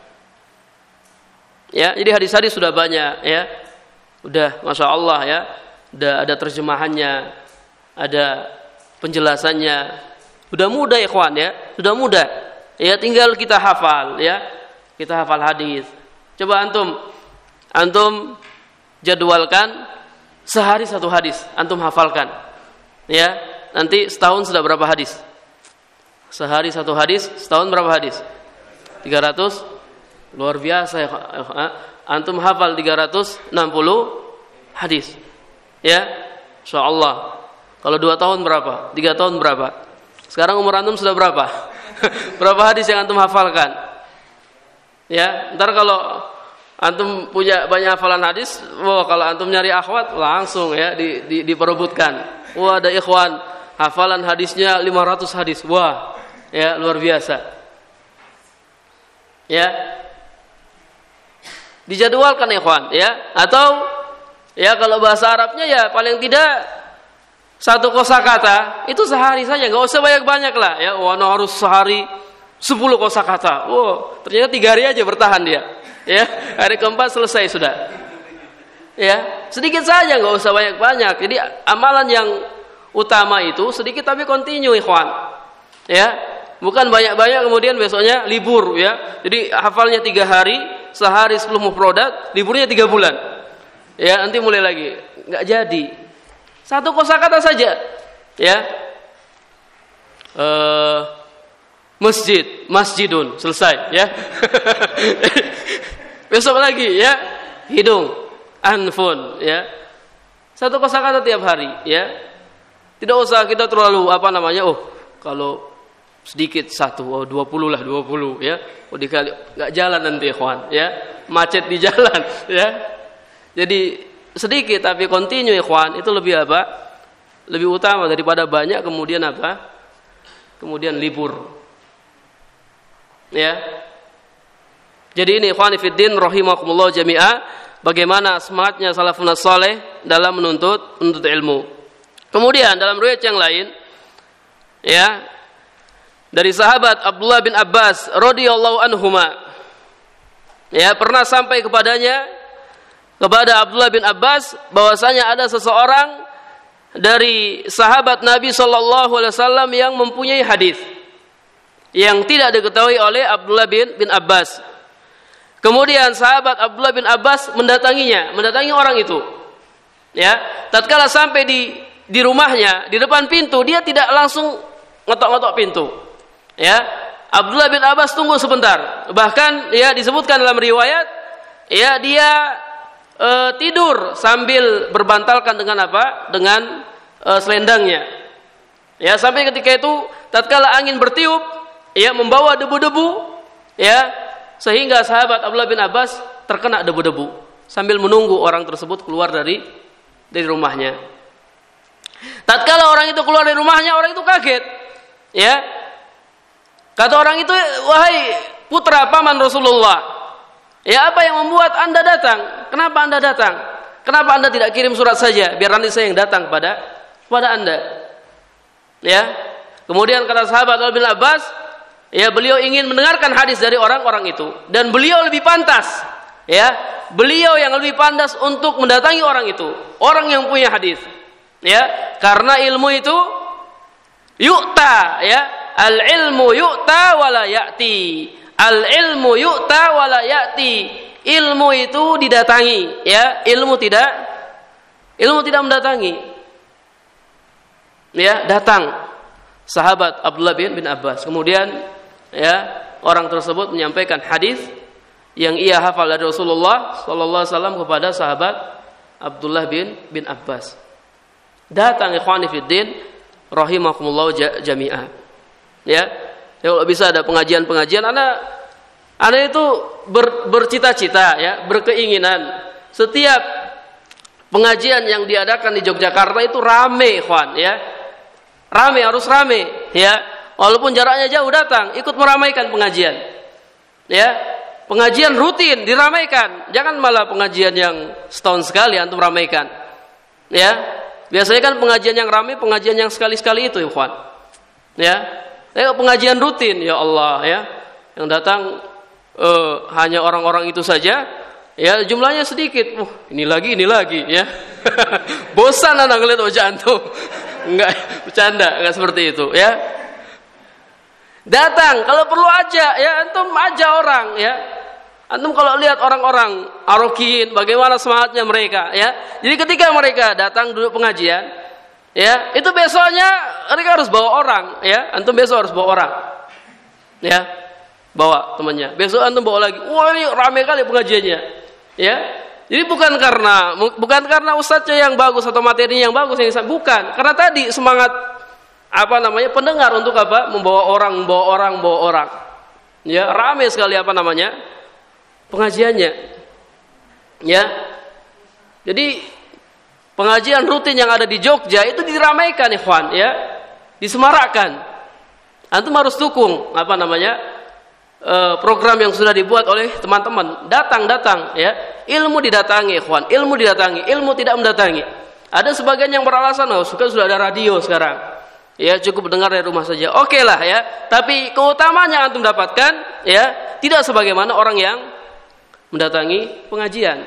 Ya, jadi hadis-hadis sudah banyak, ya. Udah, Masya Allah, ya. Udah ada terjemahannya, ada penjelasannya, sudah mudah, ikhwan, ya, sudah mudah, ya, tinggal kita hafal, ya, kita hafal hadis. Coba antum, antum jadwalkan sehari satu hadis, antum hafalkan, ya, nanti setahun sudah berapa hadis? Sehari satu hadis, setahun berapa hadis? tiga ratus, luar biasa, ya, antum hafal tiga ratus enam puluh hadis, ya, insyaallah. Kalau dua tahun berapa? Tiga tahun berapa? Sekarang umur antum sudah berapa? Berapa hadis yang antum hafalkan? Ya, ntar kalau antum punya banyak hafalan hadis, wah, kalau antum nyari akhwat langsung, ya, di, di, diperebutkan. Wah, ada ikhwan hafalan hadisnya lima ratus hadis. Wah, ya luar biasa. Ya. Dijadwalkan ikhwan, ya. Atau ya kalau bahasa Arabnya ya paling tidak satu kosakata itu sehari saja, enggak usah banyak-banyak lah ya. Wah, no, harus sehari sepuluh kosakata. Wow, ternyata tiga hari aja bertahan dia. Ya, hari keempat selesai sudah. Ya, sedikit saja, enggak usah banyak-banyak. Jadi amalan yang utama itu sedikit tapi kontinu ikhwan. Ya, bukan banyak-banyak kemudian besoknya libur ya. Jadi hafalnya tiga hari, sehari sepuluh mufradat, liburnya tiga bulan. Ya, nanti mulai lagi. Enggak jadi. Satu kosakata saja. Ya. Uh, masjid, masjidun, selesai ya. Besok lagi ya. Hidung, anfun ya. Satu kosakata tiap hari ya. Tidak usah kita terlalu apa namanya, oh kalau sedikit satu, oh dua puluh lah, dua puluh ya. Oh dikali enggak jalan nanti ikhwan ya. Macet di jalan ya. Jadi sedikit tapi kontinu ikhwan itu lebih apa? Lebih utama daripada banyak kemudian apa? Kemudian libur. Ya. Jadi ini ikhwan fillah rahimakumullah jami'ah, bagaimana semangatnya salafun saleh dalam menuntut menuntut ilmu. Kemudian dalam riwayat yang lain ya dari sahabat Abdullah bin Abbas radhiyallahu anhuma ya pernah sampai kepadanya kepada Abdullah bin Abbas bahwasanya ada seseorang dari sahabat Nabi sallallahu alaihi wasallam yang mempunyai hadis yang tidak diketahui oleh Abdullah bin bin Abbas. Kemudian sahabat Abdullah bin Abbas mendatanginya, mendatangi orang itu. Ya, tatkala sampai di di rumahnya, di depan pintu, dia tidak langsung ngetok-ngetok pintu. Ya, Abdullah bin Abbas tunggu sebentar. Bahkan ya disebutkan dalam riwayat, ya dia e, tidur sambil berbantalkan dengan apa? Dengan e, selendangnya. Ya, sampai ketika itu tatkala angin bertiup, ya membawa debu-debu, ya sehingga sahabat Abdullah bin Abbas terkena debu-debu sambil menunggu orang tersebut keluar dari dari rumahnya. Tatkala orang itu keluar dari rumahnya, orang itu kaget. Ya. Kata orang itu, "Wahai putra paman Rasulullah, ya apa yang membuat Anda datang? Kenapa Anda datang? Kenapa Anda tidak kirim surat saja biar nanti saya yang datang pada kepada Anda?" Ya. Kemudian kata sahabat Abdullah bin Abbas, ya beliau ingin mendengarkan hadis dari orang-orang itu dan beliau lebih pantas, ya beliau yang lebih pantas untuk mendatangi orang itu, orang yang punya hadis, ya karena ilmu itu yu'ta, ya al ilmu yu'ta wala ya'ti, al ilmu yu'ta wala ya'ti, ilmu itu didatangi, ya ilmu tidak ilmu tidak mendatangi, ya datang sahabat Abdullah bin bin Abbas. Kemudian ya orang tersebut menyampaikan hadis yang ia hafal dari Rasulullah sallallahu alaihi wasallam kepada sahabat Abdullah bin bin Abbas. Datang ikhwani fiddin rahimakumullah jami'ah. Ya, ya kalau bisa ada pengajian-pengajian, ana ana itu ber, bercita-cita ya, berkeinginan setiap pengajian yang diadakan di Yogyakarta itu rame ikhwan ya. Rame, harus rame ya. Walaupun jaraknya jauh datang, ikut meramaikan pengajian. Ya, pengajian rutin diramaikan. Jangan malah pengajian yang setahun sekali antum ramaikan. Ya, biasanya kan pengajian yang ramai, pengajian yang sekali-sekali itu, ikhwan. Ya, ya pengajian rutin, ya Allah, ya, yang datang uh, hanya orang-orang itu saja. Ya, jumlahnya sedikit. Uh, ini lagi, ini lagi, ya. Bosan anak ngeliat wajah antum. Enggak, bercanda, enggak seperti itu, ya. Datang, kalau perlu aja, ya antum aja orang, ya. Antum kalau lihat orang-orang arokin, bagaimana semangatnya mereka, ya. Jadi ketika mereka datang duduk pengajian, ya, itu besoknya mereka harus bawa orang, ya. Antum besok harus bawa orang, ya, bawa temannya. Besok antum bawa lagi. Wah ini ramai kali pengajiannya, ya. Jadi bukan karena bukan karena ustadznya yang bagus atau materinya yang bagus yang bukan, karena tadi semangat apa namanya pendengar untuk apa? Membawa orang, membawa orang, membawa orang. Ya, ramai sekali apa namanya? Pengajiannya. Ya. Jadi pengajian rutin yang ada di Jogja itu diramaikan ikhwan, ya. disemarakkan. Antum harus dukung apa namanya e, program yang sudah dibuat oleh teman-teman. Datang, datang, ya. Ilmu didatangi, ikhwan. Ilmu didatangi, ilmu tidak mendatangi. Ada sebagian yang beralasan, oh, suka sudah ada radio sekarang. Ya, cukup dengar dari rumah saja. Oke lah ya. Tapi keutamaan yang antum dapatkan, ya, tidak sebagaimana orang yang mendatangi pengajian.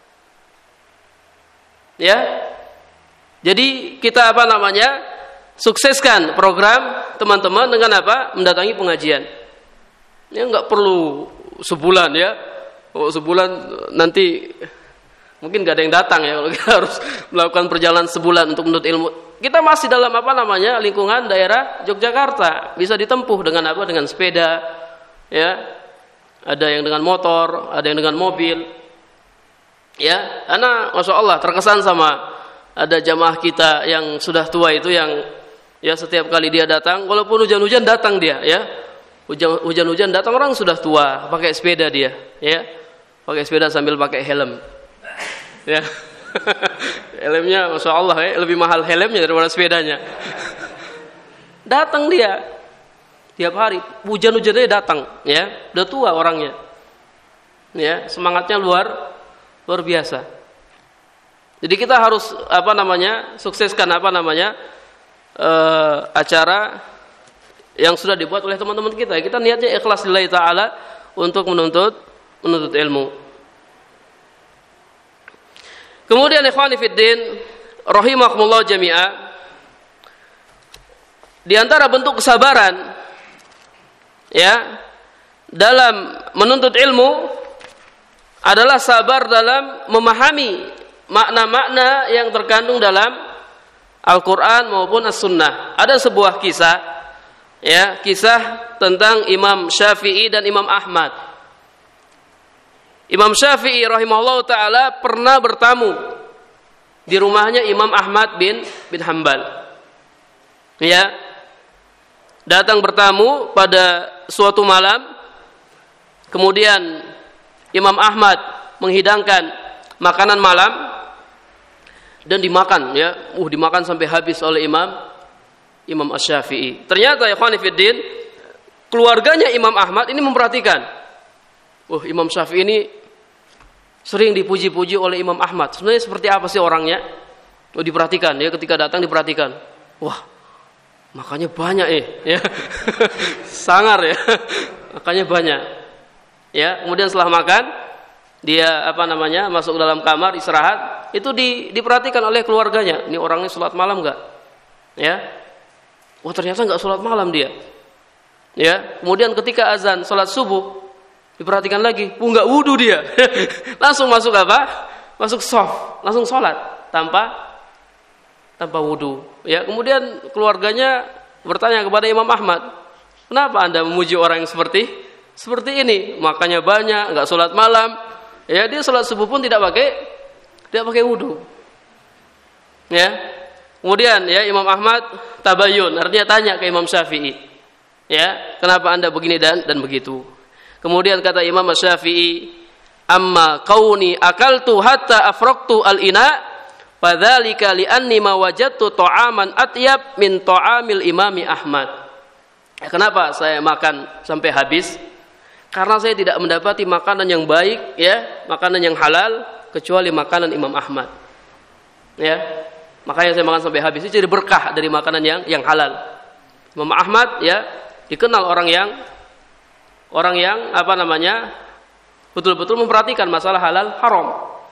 Ya. Jadi kita apa namanya? Sukseskan program teman-teman dengan apa? Mendatangi pengajian. Ya, enggak perlu sebulan ya. Oh, sebulan nanti mungkin gak ada yang datang ya kalau kita harus melakukan perjalanan sebulan untuk menuntut ilmu. Kita masih dalam apa namanya lingkungan daerah Yogyakarta, bisa ditempuh dengan apa? Dengan sepeda, ya. Ada yang dengan motor, ada yang dengan mobil, ya. Karena masya Allah terkesan sama ada jamaah kita yang sudah tua itu yang ya setiap kali dia datang, walaupun hujan-hujan datang dia, ya. Hujan-hujan datang orang sudah tua, pakai sepeda dia, ya. Pakai sepeda sambil pakai helm. Ya. Helmnya masya Allah ya, lebih mahal helmnya daripada sepedanya. Datang dia tiap hari, hujan-hujannya datang, ya. Udah tua orangnya, ya. Semangatnya luar luar biasa. Jadi kita harus apa namanya sukseskan apa namanya uh, acara yang sudah dibuat oleh teman-teman kita. Kita niatnya ikhlas lillahi ta'ala untuk menuntut menuntut ilmu. Kemudian ikhwani fiddin rahimakumullah jami'a, di antara bentuk kesabaran ya dalam menuntut ilmu adalah sabar dalam memahami makna-makna yang terkandung dalam Al-Qur'an maupun As-Sunnah. Ada sebuah kisah ya, kisah tentang Imam Syafi'i dan Imam Ahmad. Imam Syafi'i rahimahullah ta'ala pernah bertamu di rumahnya Imam Ahmad bin bin Hanbal. Ya. Datang bertamu pada suatu malam. Kemudian Imam Ahmad menghidangkan makanan malam dan dimakan ya. Uh dimakan sampai habis oleh Imam Imam Asy-Syafi'i. Ternyata ya ikhwani fiddin, keluarganya Imam Ahmad ini memperhatikan, oh Imam Syafi'i ini sering dipuji-puji oleh Imam Ahmad. Sebenarnya seperti apa sih orangnya? Oh diperhatikan ya, ketika datang diperhatikan. Wah, makanya banyak eh ya. Sangar ya. Makanya banyak. Ya, kemudian setelah makan dia apa namanya? Masuk dalam kamar istirahat, itu di, diperhatikan oleh keluarganya. Ini orangnya salat malam enggak? Ya. Wah, ternyata enggak salat malam dia. Ya, kemudian ketika azan salat subuh diperhatikan lagi, oh enggak wudu dia. Langsung masuk apa? Masuk shaf, langsung sholat tanpa tanpa wudu. Ya, kemudian keluarganya bertanya kepada Imam Ahmad, kenapa Anda memuji orang yang seperti seperti ini? Makanya banyak, enggak sholat malam. Ya, dia sholat subuh pun tidak pakai tidak pakai wudu. Ya. Kemudian ya Imam Ahmad tabayun, artinya tanya ke Imam Syafi'i. Ya, kenapa Anda begini dan dan begitu? Kemudian kata Imam Syafi'i, amma kauni akaltu hatta afraqtu al-ina fadzalika li'anni ma wajadtu ta'aman atyab min ta'amil imami Ahmad. Kenapa saya makan sampai habis? Karena saya tidak mendapati makanan yang baik ya, makanan yang halal kecuali makanan Imam Ahmad. Ya. Makanya saya makan sampai habis. Itu jadi berkah dari makanan yang yang halal. Imam Ahmad ya dikenal orang yang Orang yang apa namanya betul-betul memperhatikan masalah halal haram.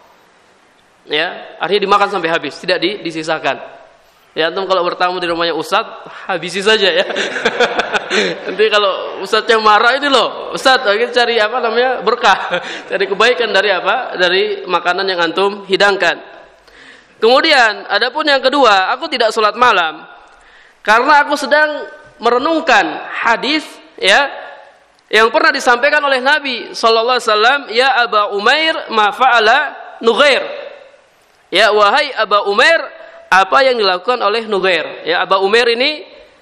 Ya, artinya dimakan sampai habis, tidak di, disisakan. Ya, antum kalau bertamu di rumahnya Ustaz, habisi saja ya. Nanti kalau Ustaznya marah ini loh, Ustaz, kita cari apa namanya berkah, cari kebaikan dari apa? Dari makanan yang antum hidangkan. Kemudian, adapun yang kedua, aku tidak sholat malam karena aku sedang merenungkan hadis ya yang pernah disampaikan oleh Nabi sallallahu alaihi wasallam, ya Aba Umair ma fa'ala Nughair. Ya wahai Aba Umair, apa yang dilakukan oleh Nughair? Ya Aba Umair ini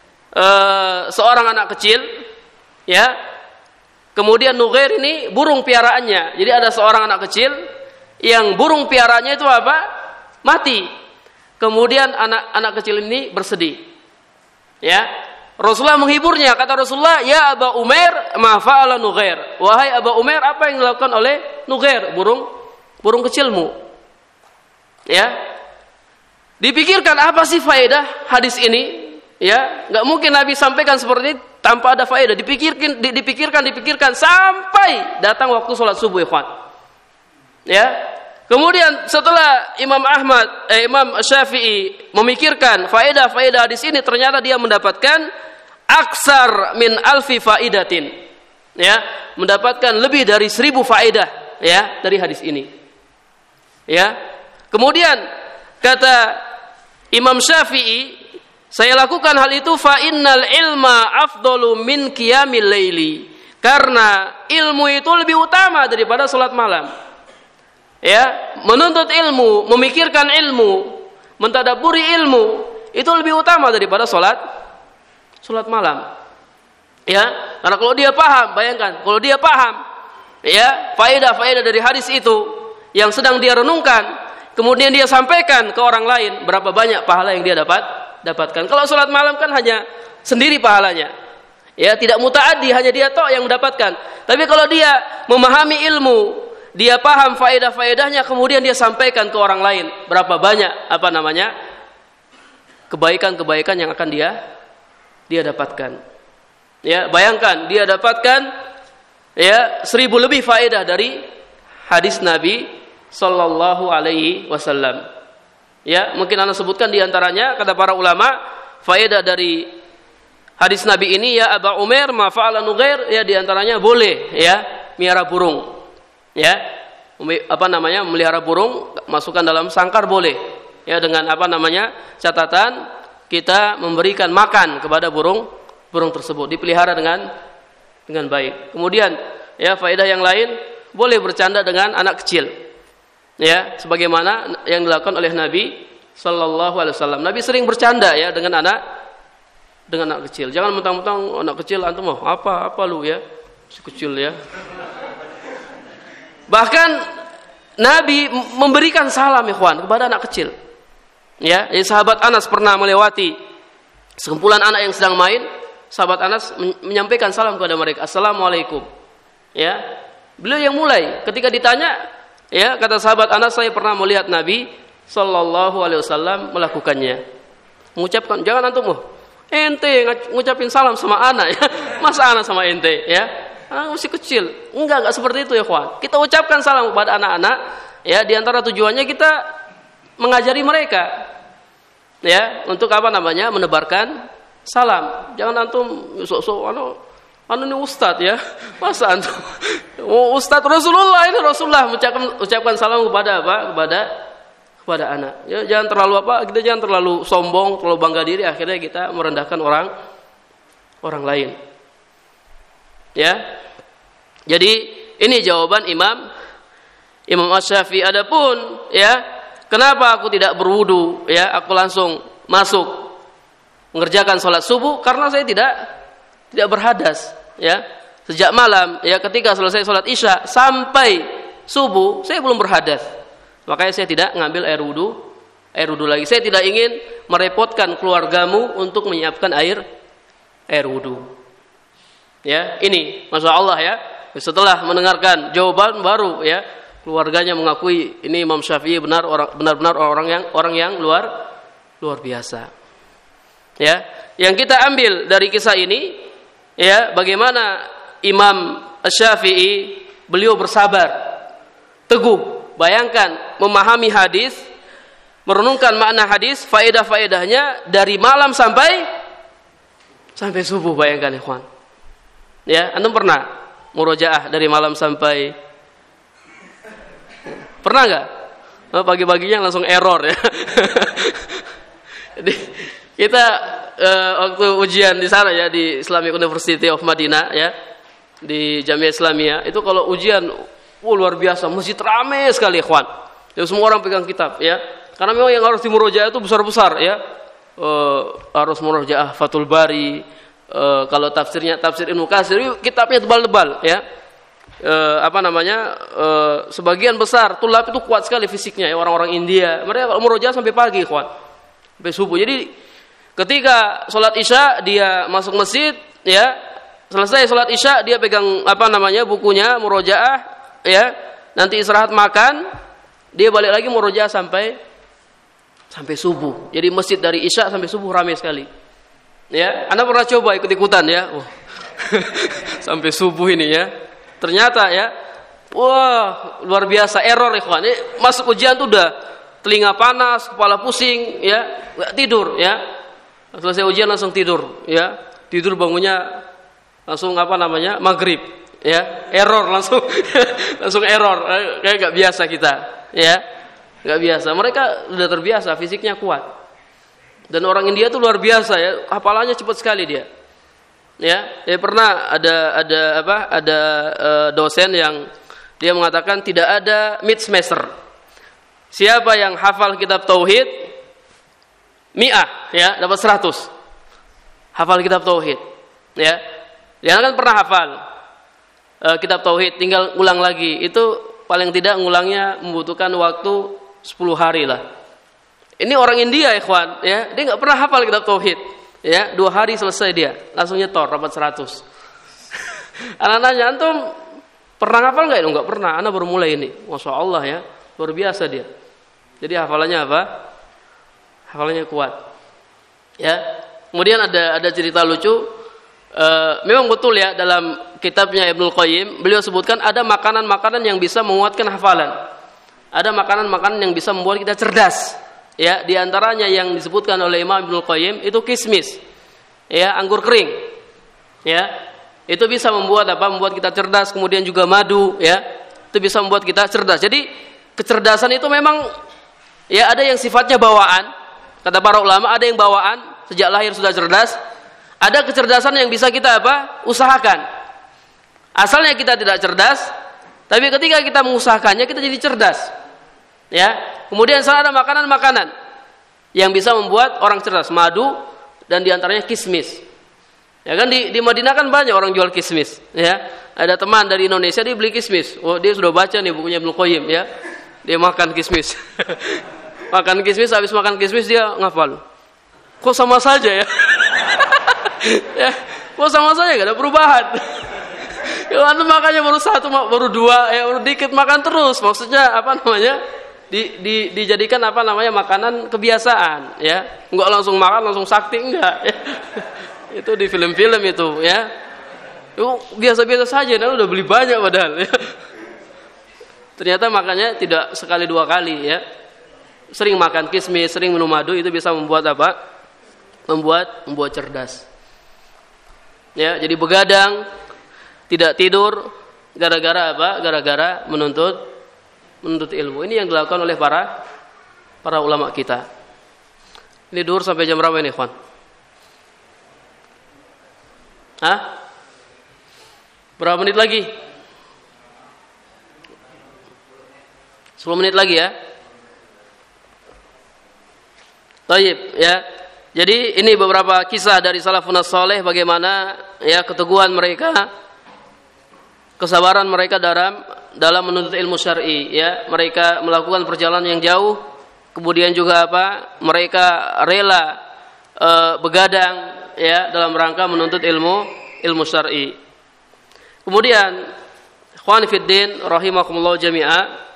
uh, seorang anak kecil ya. Kemudian Nughair ini burung piaraannya. Jadi ada seorang anak kecil yang burung piaraannya itu apa? Mati. Kemudian anak-anak kecil ini bersedih. Ya, Rasulullah menghiburnya. Kata Rasulullah, "Ya Aba Umair, ma fa'ala Nughair." Wahai Aba Umair, apa yang dilakukan oleh Nughair, burung burung kecilmu? Ya. Dipikirkan apa sih faedah hadis ini? Ya, enggak mungkin Nabi sampaikan seperti ini tanpa ada faedah. Dipikirkan dipikirkan dipikirkan sampai datang waktu salat subuh, ikhwan. Ya. Kemudian setelah Imam Ahmad, eh, Imam Syafi'i memikirkan faedah-faedah hadis ini, ternyata dia mendapatkan aksar min alfi faidatin. Ya, mendapatkan lebih dari seribu faedah ya dari hadis ini. Ya. Kemudian kata Imam Syafi'i, saya lakukan hal itu fa innal ilma afdalu min qiyamil laili. Karena ilmu itu lebih utama daripada salat malam. Ya, menuntut ilmu, memikirkan ilmu, mentadabburi ilmu itu lebih utama daripada salat salat malam. Ya, karena kalau dia paham, bayangkan, kalau dia paham ya, faedah-faedah dari hadis itu yang sedang dia renungkan, kemudian dia sampaikan ke orang lain, berapa banyak pahala yang dia dapat dapatkan. Kalau salat malam kan hanya sendiri pahalanya. Ya, tidak mutaaddi, hanya dia tok yang mendapatkan. Tapi kalau dia memahami ilmu, dia paham faedah-faedahnya, kemudian dia sampaikan ke orang lain, berapa banyak apa namanya kebaikan-kebaikan yang akan dia dia dapatkan. Ya, bayangkan dia dapatkan ya seribu lebih faedah dari hadis Nabi Sallallahu Alaihi Wasallam. Ya, mungkin anda sebutkan diantaranya kata para ulama faedah dari hadis Nabi ini, ya Aba Umair ma fa'ala Nughair, ya diantaranya boleh ya miara burung. Ya, apa namanya memelihara burung, masukkan dalam sangkar boleh. Ya, dengan apa namanya catatan kita memberikan makan kepada burung burung tersebut, dipelihara dengan dengan baik. Kemudian ya faedah yang lain, boleh bercanda dengan anak kecil. Ya, sebagaimana yang dilakukan oleh Nabi Sallallahu Alaihi Wasallam. Nabi sering bercanda ya dengan anak dengan anak kecil. Jangan mentang-mentang anak kecil antum mau apa apa lu ya, si kecil ya. Bahkan Nabi memberikan salam ikhwan kepada anak kecil. Ya, jadi sahabat Anas pernah melewati sekumpulan anak yang sedang main, sahabat Anas menyampaikan salam kepada mereka, "Assalamualaikum." Ya. Beliau yang mulai ketika ditanya, ya, kata sahabat Anas, "Saya pernah melihat Nabi sallallahu alaihi wasallam melakukannya." Mengucapkan, jangan antum, ente ngucapin salam sama anak ya. Masa anak sama ente, ya? Anak masih kecil. Enggak, enggak seperti itu ya kawan. Kita ucapkan salam kepada anak-anak, ya, di antara tujuannya kita mengajari mereka. Ya, untuk apa namanya? Menebarkan salam. Jangan antum sok-sok anu anu ini ustaz ya. Masa antum? Oh, ustaz Rasulullah ini Rasulullah ucapkan ucapkan salam kepada apa? Kepada kepada anak. Ya, jangan terlalu apa? Kita jangan terlalu sombong, terlalu bangga diri, akhirnya kita merendahkan orang orang lain. Ya. Jadi ini jawaban Imam Imam Asy-Syafi'i. Adapun ya, kenapa aku tidak berwudu? Ya, aku langsung masuk mengerjakan salat subuh karena saya tidak tidak berhadas, ya. Sejak malam ya, ketika selesai salat Isya sampai subuh saya belum berhadas. Makanya saya tidak ngambil air wudu, air wudu lagi. Saya tidak ingin merepotkan keluargamu untuk menyiapkan air air wudu. Ya, ini Masya Allah ya. Setelah mendengarkan jawaban baru ya, keluarganya mengakui ini Imam Syafi'i benar orang benar-benar orang yang orang yang luar luar biasa. Ya, yang kita ambil dari kisah ini ya, bagaimana Imam Syafi'i beliau bersabar, teguh. Bayangkan memahami hadis, merenungkan makna hadis, faedah-faedahnya dari malam sampai sampai subuh, bayangkan ikhwan. Ya, antum pernah murojaah dari malam sampai pernah enggak? Oh, pagi-paginya langsung error ya. Jadi kita uh, waktu ujian di sana ya, di Islamic University of Madinah ya, di Jamiah Islamiyah, itu kalau ujian oh, luar biasa, masjid ramai sekali ikhwan. Ya, semua orang pegang kitab ya. Karena memang yang harus dimurojaah itu besar-besar ya. Uh, harus murojaah Fathul Bari. Uh, kalau tafsirnya tafsir Ibnu Katsir, kitabnya tebal-tebal ya. Uh, apa namanya? Uh, sebagian besar tulab itu kuat sekali fisiknya ya, orang-orang India. Mereka kalau murojaah sampai pagi, ikhwan. Sampai subuh. Jadi ketika sholat isya dia masuk masjid, ya, selesai sholat isya dia pegang apa namanya bukunya murojaah, ya, nanti istirahat makan, dia balik lagi murojaah sampai sampai subuh. Jadi masjid dari isya sampai subuh ramai sekali. Ya, Anda pernah coba ikut-ikutan ya? Oh. Sampai subuh ini ya. Ternyata ya, wah luar biasa error ikhwan. Ini masuk ujian tuh udah telinga panas, kepala pusing, ya, nggak tidur, ya. Selesai ujian langsung tidur, ya. Tidur bangunnya langsung apa namanya maghrib, ya. Error langsung, langsung error. Kayak nggak biasa kita, ya. Nggak biasa. Mereka udah terbiasa, fisiknya kuat. Dan orang India tuh luar biasa ya, hafalannya cepat sekali dia. Ya, ya pernah ada ada apa? Ada uh, dosen yang dia mengatakan tidak ada mid semester. Siapa yang hafal kitab tauhid mi'ah ya, dapat seratus. Hafal kitab tauhid. Ya. Dia kan pernah hafal uh, kitab tauhid, tinggal ulang lagi. Itu paling tidak ngulangnya membutuhkan waktu sepuluh hari lah. Ini orang India ikhwan, ya. Dia enggak pernah hafal kitab tauhid. Ya, dua hari selesai dia, langsung nyetor dapat seratus. Anak nanya, antum pernah hafal enggak? Enggak pernah, anak baru mulai ini. Masya Allah ya, luar biasa dia. Jadi hafalannya apa? Hafalannya kuat. Ya. Kemudian ada ada cerita lucu. E, memang betul ya dalam kitabnya Ibnul Qayyim, beliau sebutkan ada makanan-makanan yang bisa menguatkan hafalan. Ada makanan-makanan yang bisa membuat kita cerdas. Ya, di antaranya yang disebutkan oleh Imam Ibnul Qayyim itu kismis. Ya, anggur kering. Ya. Itu bisa membuat apa? Membuat kita cerdas, kemudian juga madu, ya. Itu bisa membuat kita cerdas. Jadi, kecerdasan itu memang ya ada yang sifatnya bawaan. Kata para ulama, ada yang bawaan, sejak lahir sudah cerdas. Ada kecerdasan yang bisa kita apa? Usahakan. Asalnya kita tidak cerdas, tapi ketika kita mengusahakannya kita jadi cerdas. Ya, kemudian sana ada makanan-makanan yang bisa membuat orang cerdas, madu dan diantaranya kismis. Ya kan di, di Madinah kan banyak orang jual kismis. Ya, ada teman dari Indonesia dia beli kismis. Oh dia sudah baca nih bukunya Ibnul Qayyim ya, dia makan kismis. Makan kismis, habis makan kismis dia ngafal. Kok sama saja ya? Ya, kok sama saja gak ada perubahan. Ya, antum makannya baru satu, baru dua, ya baru dikit makan terus. Maksudnya apa namanya? Di, di, dijadikan apa namanya makanan kebiasaan ya, enggak langsung makan langsung sakti enggak ya. Itu di film-film itu ya, itu biasa-biasa saja, nah udah beli banyak padahal ya. Ternyata makannya tidak sekali dua kali ya, sering makan kismis, sering minum madu, itu bisa membuat apa, membuat membuat cerdas ya. Jadi begadang, tidak tidur gara-gara apa, gara-gara menuntut menuntut ilmu. Ini yang dilakukan oleh para para ulama kita. Ini duhur sampai jam berapa ini, Ikhwan? Hah? Berapa menit lagi? sepuluh menit lagi ya. Baik, ya. Jadi ini beberapa kisah dari salafun saleh bagaimana ya keteguhan mereka, kesabaran mereka dalam dalam menuntut ilmu syar'i ya. Mereka melakukan perjalanan yang jauh, kemudian juga apa? Mereka rela e, begadang ya dalam rangka menuntut ilmu ilmu syar'i. Kemudian ikhwan fiddin rahimakumullah jami'a,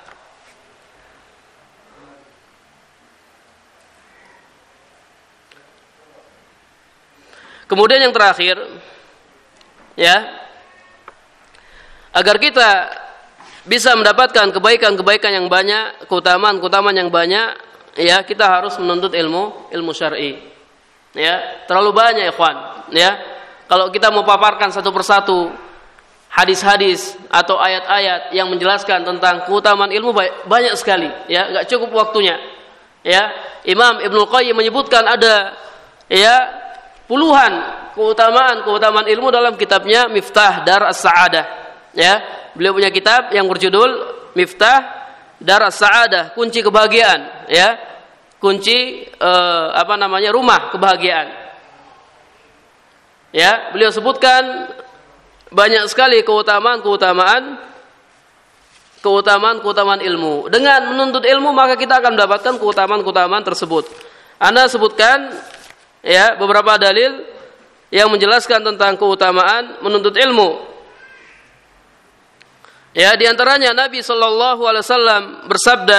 kemudian yang terakhir ya, agar kita bisa mendapatkan kebaikan-kebaikan yang banyak, keutamaan-keutamaan yang banyak, ya kita harus menuntut ilmu ilmu syar'i. Ya, terlalu banyak ikhwan, ya. Kalau kita mau paparkan satu persatu hadis-hadis atau ayat-ayat yang menjelaskan tentang keutamaan ilmu banyak sekali, ya, enggak cukup waktunya. Ya, Imam Ibnul Qayyim menyebutkan ada ya puluhan keutamaan-keutamaan ilmu dalam kitabnya Miftah Dar As-Sa'adah. Ya, beliau punya kitab yang berjudul Miftah Dar As-Sa'adah, kunci kebahagiaan, ya. Kunci eh, apa namanya? Rumah kebahagiaan. Ya, beliau sebutkan banyak sekali keutamaan-keutamaan keutamaan-keutamaan ilmu. Dengan menuntut ilmu maka kita akan mendapatkan keutamaan-keutamaan tersebut. Anda sebutkan ya beberapa dalil yang menjelaskan tentang keutamaan menuntut ilmu. Ya, di antaranya Nabi sallallahu alaihi wasallam bersabda,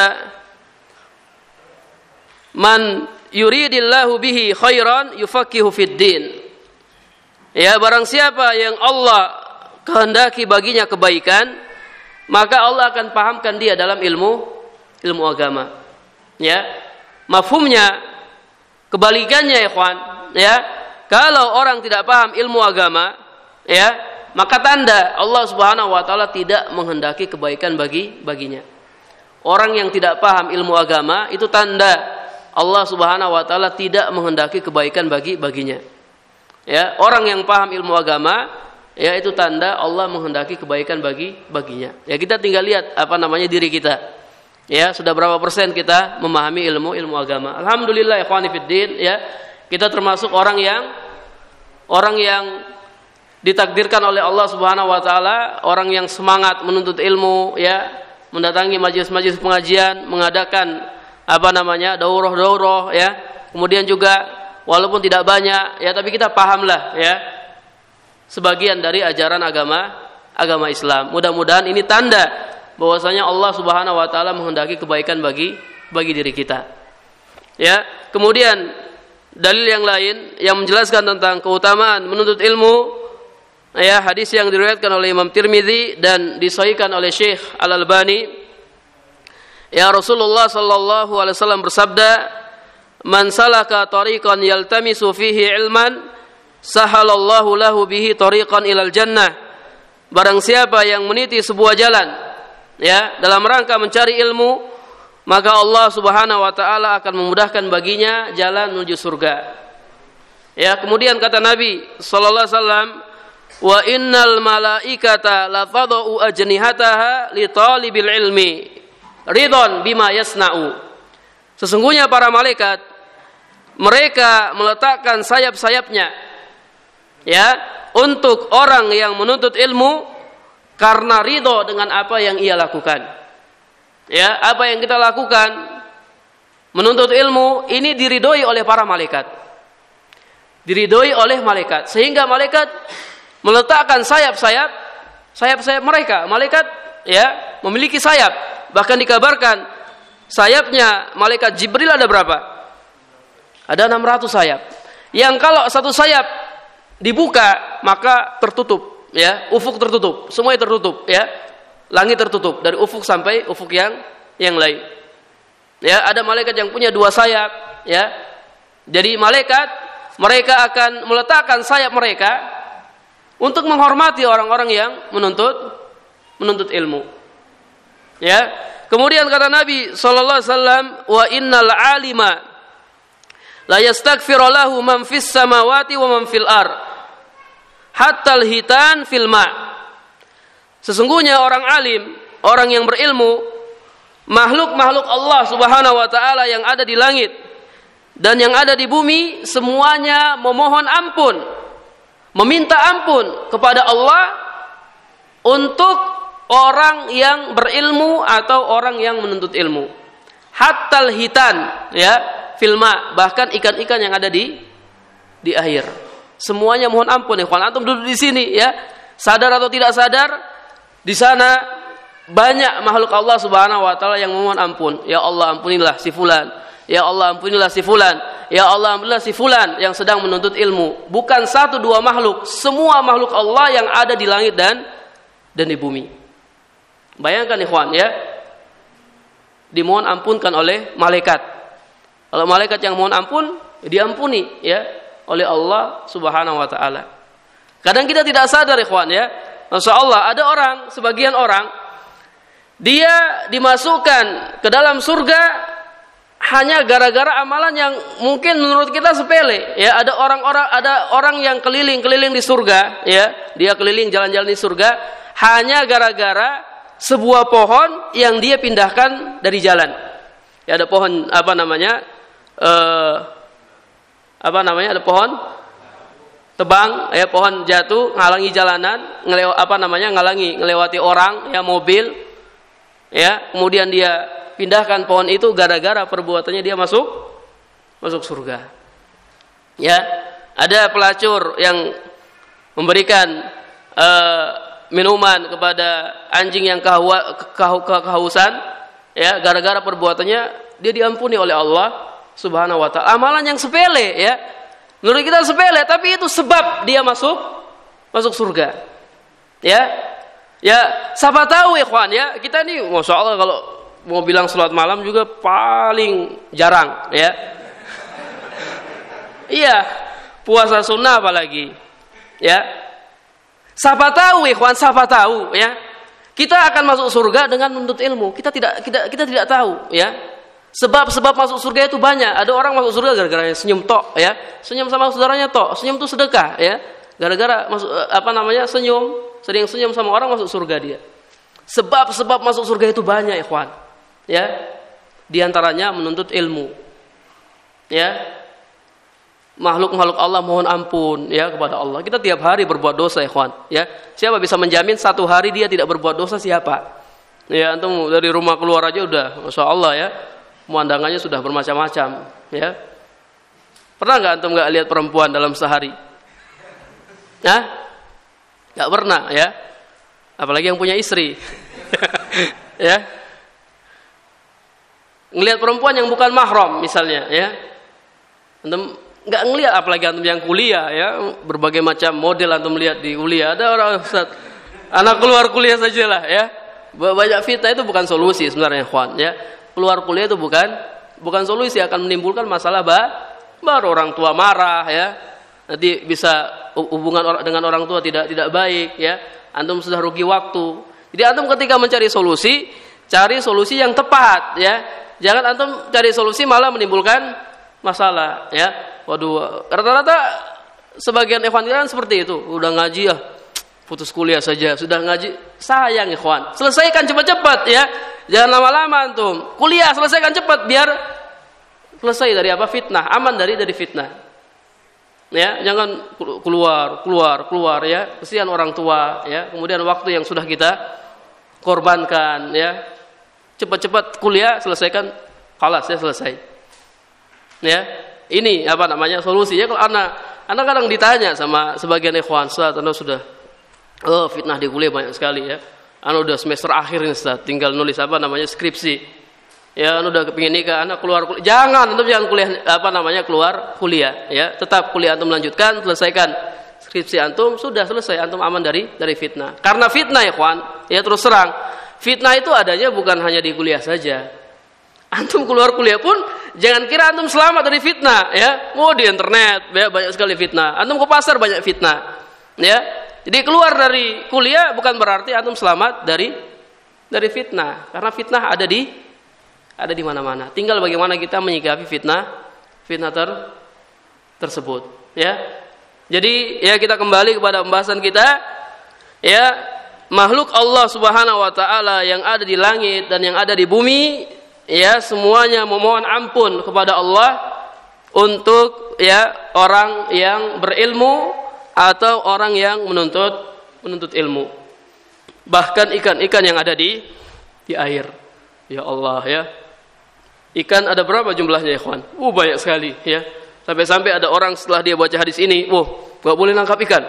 "Man yuridillahu bihi khairan yufaqihu fid din." Ya, barang siapa yang Allah kehendaki baginya kebaikan, maka Allah akan pahamkan dia dalam ilmu ilmu agama. Ya. Mafhumnya kebalikannya ya ikhwan, ya. Kalau orang tidak paham ilmu agama, ya, maka tanda Allah Subhanahu wa taala tidak menghendaki kebaikan bagi baginya. Orang yang tidak paham ilmu agama itu tanda Allah Subhanahu wa taala tidak menghendaki kebaikan bagi baginya. Ya, orang yang paham ilmu agama, ya itu tanda Allah menghendaki kebaikan bagi baginya. Ya, kita tinggal lihat apa namanya diri kita. Ya, sudah berapa persen kita memahami ilmu ilmu agama? Alhamdulillah ikhwani fiddin, ya. Kita termasuk orang yang orang yang ditakdirkan oleh Allah Subhanahu wa taala, orang yang semangat menuntut ilmu, ya, mendatangi majelis-majelis pengajian, mengadakan apa namanya? daurah-daurah, ya. Kemudian juga walaupun tidak banyak, ya, tapi kita pahamlah, ya, sebagian dari ajaran agama agama Islam. Mudah-mudahan ini tanda bahwasanya Allah Subhanahu wa taala menghendaki kebaikan bagi bagi diri kita. Ya, kemudian dalil yang lain yang menjelaskan tentang keutamaan menuntut ilmu, ya, hadis yang diriwayatkan oleh Imam Tirmidzi dan disahihkan oleh Syekh Al-Albani. Ya, Rasulullah sallallahu alaihi wasallam bersabda, "Man salaka tariqan yaltamisu fihi ilman, sahalallahu lahu bihi tariqan ilal jannah." Barang siapa yang meniti sebuah jalan, ya, dalam rangka mencari ilmu, maka Allah Subhanahu wa taala akan memudahkan baginya jalan menuju surga. Ya, kemudian kata Nabi sallallahu alaihi wasallam, "Wa innal malaikata la tadau ajnihataha li talibil ilmi ridon bima yasna'u." Sesungguhnya para malaikat mereka meletakkan sayap-sayapnya, ya, untuk orang yang menuntut ilmu karena ridho dengan apa yang ia lakukan. Ya, apa yang kita lakukan menuntut ilmu ini diridhoi oleh para malaikat. Diridhoi oleh malaikat sehingga malaikat meletakkan sayap-sayap sayap-sayap mereka. Malaikat, ya, memiliki sayap. Bahkan dikabarkan sayapnya malaikat Jibril ada berapa? Ada enam ratus sayap. Yang kalau satu sayap dibuka maka tertutup, ya, ufuk tertutup, semuanya tertutup, ya. Langit tertutup dari ufuk sampai ufuk yang yang lain. Ya, ada malaikat yang punya dua sayap, ya. Jadi malaikat mereka akan meletakkan sayap mereka untuk menghormati orang-orang yang menuntut menuntut ilmu. Ya. Kemudian kata Nabi sallallahu alaihi wasallam, "Wa innal alima la yastaghfiru lahu man fis samawati wa man fil ard hatta al-hitan fil ma." Sesungguhnya orang alim, orang yang berilmu, makhluk-makhluk Allah Subhanahu wa taala yang ada di langit dan yang ada di bumi semuanya memohon ampun, meminta ampun kepada Allah untuk orang yang berilmu atau orang yang menuntut ilmu. Hattal hitan, ya, filma, bahkan ikan-ikan yang ada di di air. Semuanya mohon ampun, ikhwan. Antum duduk di sini, ya. Sadar atau tidak sadar, di sana banyak makhluk Allah Subhanahu wa taala yang memohon ampun. Ya Allah, ampunilah si fulan. Ya Allah, ampunilah si fulan. Ya Allah, ampunilah si fulan yang sedang menuntut ilmu. Bukan satu dua makhluk, semua makhluk Allah yang ada di langit dan dan di bumi. Bayangkan ikhwan, ya. Dimohon ampunkan oleh malaikat. Kalau malaikat yang mohon ampun, diampuni, ya, oleh Allah Subhanahu wa taala. Kadang kita tidak sadar ikhwan, ya. Masya Allah, ada orang, sebagian orang, dia dimasukkan ke dalam surga hanya gara-gara amalan yang mungkin menurut kita sepele. Ya, ada orang-orang, ada orang yang keliling-keliling di surga, ya, dia keliling jalan-jalan di surga hanya gara-gara sebuah pohon yang dia pindahkan dari jalan. Ya, ada pohon apa namanya, eh, apa namanya, ada pohon tebang, ya, pohon jatuh ngalangi jalanan, ngelew, apa namanya, ngalangi ngelewati orang, ya, mobil, ya, kemudian dia pindahkan pohon itu gara-gara perbuatannya dia masuk masuk surga. Ya, ada pelacur yang memberikan uh, minuman kepada anjing yang kehawa, kehaw, kehausan, ya, gara-gara perbuatannya dia diampuni oleh Allah Subhanahu wa taala. Amalan yang sepele, ya. Menurut kita sepele, tapi itu sebab dia masuk masuk surga. Ya. Ya, siapa tahu ikhwan, ya. Kita ini Masya Allah kalau mau bilang salat malam juga paling jarang, ya. Iya, puasa sunnah apalagi. Ya. Siapa tahu ikhwan, siapa tahu, ya. Kita akan masuk surga dengan menuntut ilmu. Kita tidak kita kita tidak tahu, ya. Sebab-sebab masuk surga itu banyak. Ada orang masuk surga gara-gara senyum tok, ya. Senyum sama saudaranya tok. Senyum itu sedekah, ya. Gara-gara masuk apa namanya? Senyum, sering senyum sama orang masuk surga dia. Sebab-sebab masuk surga itu banyak, ikhwan. Ya. Di antaranya menuntut ilmu. Ya. Makhluk-makhluk Allah mohon ampun, ya, kepada Allah. Kita tiap hari berbuat dosa, ikhwan, ya. Siapa bisa menjamin satu hari dia tidak berbuat dosa? Siapa? Ya, antum dari rumah keluar aja udah Masya Allah, ya. Pemandangannya sudah bermacam-macam, ya. Pernah nggak antum nggak lihat perempuan dalam sehari? Hah? Nggak pernah, ya. Apalagi yang punya istri. Ya. Ngelihat perempuan yang bukan mahram misalnya, ya. Antum nggak ngelihat, apalagi antum yang kuliah, ya, berbagai macam model antum lihat di kuliah. Ada orang, Ustaz, anak keluar kuliah sajalah, ya. Banyak fitnah itu bukan solusi sebenarnya, ikhwan, ya. Keluar kuliah itu bukan bukan solusi, akan menimbulkan masalah bah, baru orang tua marah, ya. Nanti bisa hubungan dengan orang tua tidak tidak baik, ya. Antum sudah rugi waktu. Jadi antum ketika mencari solusi, cari solusi yang tepat, ya. Jangan antum cari solusi malah menimbulkan masalah, ya. Waduh, rata-rata sebagian ikhwan kan seperti itu. Udah ngaji, ya, putus kuliah saja. Sudah ngaji, sayang ikhwan. Selesaikan cepat-cepat, ya. Jangan lama-lama antum. Kuliah selesaikan cepat biar selesai dari apa? Fitnah, aman dari dari fitnah. Ya, jangan keluar, keluar, keluar, ya. Kesian orang tua, ya. Kemudian waktu yang sudah kita korbankan, ya. Cepat-cepat kuliah selesaikan, kalas, ya, selesai. Ya. Ini apa namanya solusinya? Kalau anak anak kadang ditanya sama sebagian ikhwan, Ustaz, Anda sudah oh fitnah di kuliah banyak sekali, ya. Anda udah semester akhir ini, Ustaz, tinggal nulis apa namanya skripsi. Ya, Anda udah kepingin nikah, Anda keluar kuliah. Jangan, Anda jangan kuliah apa namanya keluar kuliah, ya. Tetap kuliah antum lanjutkan, selesaikan skripsi antum, sudah selesai, antum aman dari dari fitnah. Karena fitnah, ikhwan, ya, terus serang. Fitnah itu adanya bukan hanya di kuliah saja. Antum keluar kuliah pun jangan kira antum selamat dari fitnah, ya. Oh, di internet ya, banyak sekali fitnah. Antum ke pasar banyak fitnah, ya. Jadi keluar dari kuliah bukan berarti antum selamat dari dari fitnah, karena fitnah ada di ada di mana-mana. Tinggal bagaimana kita menyikapi fitnah fitnah ter, tersebut, ya. Jadi ya kita kembali kepada pembahasan kita, ya. Makhluk Allah Subhanahu wa taala yang ada di langit dan yang ada di bumi, ya, semuanya memohon ampun kepada Allah untuk, ya, orang yang berilmu atau orang yang menuntut menuntut ilmu. Bahkan ikan-ikan yang ada di di air. Ya Allah, ya. Ikan ada berapa jumlahnya, ikhwan? Uh, banyak sekali, ya. Sampai-sampai ada orang setelah dia baca hadis ini, "Wah, enggak boleh nangkap ikan."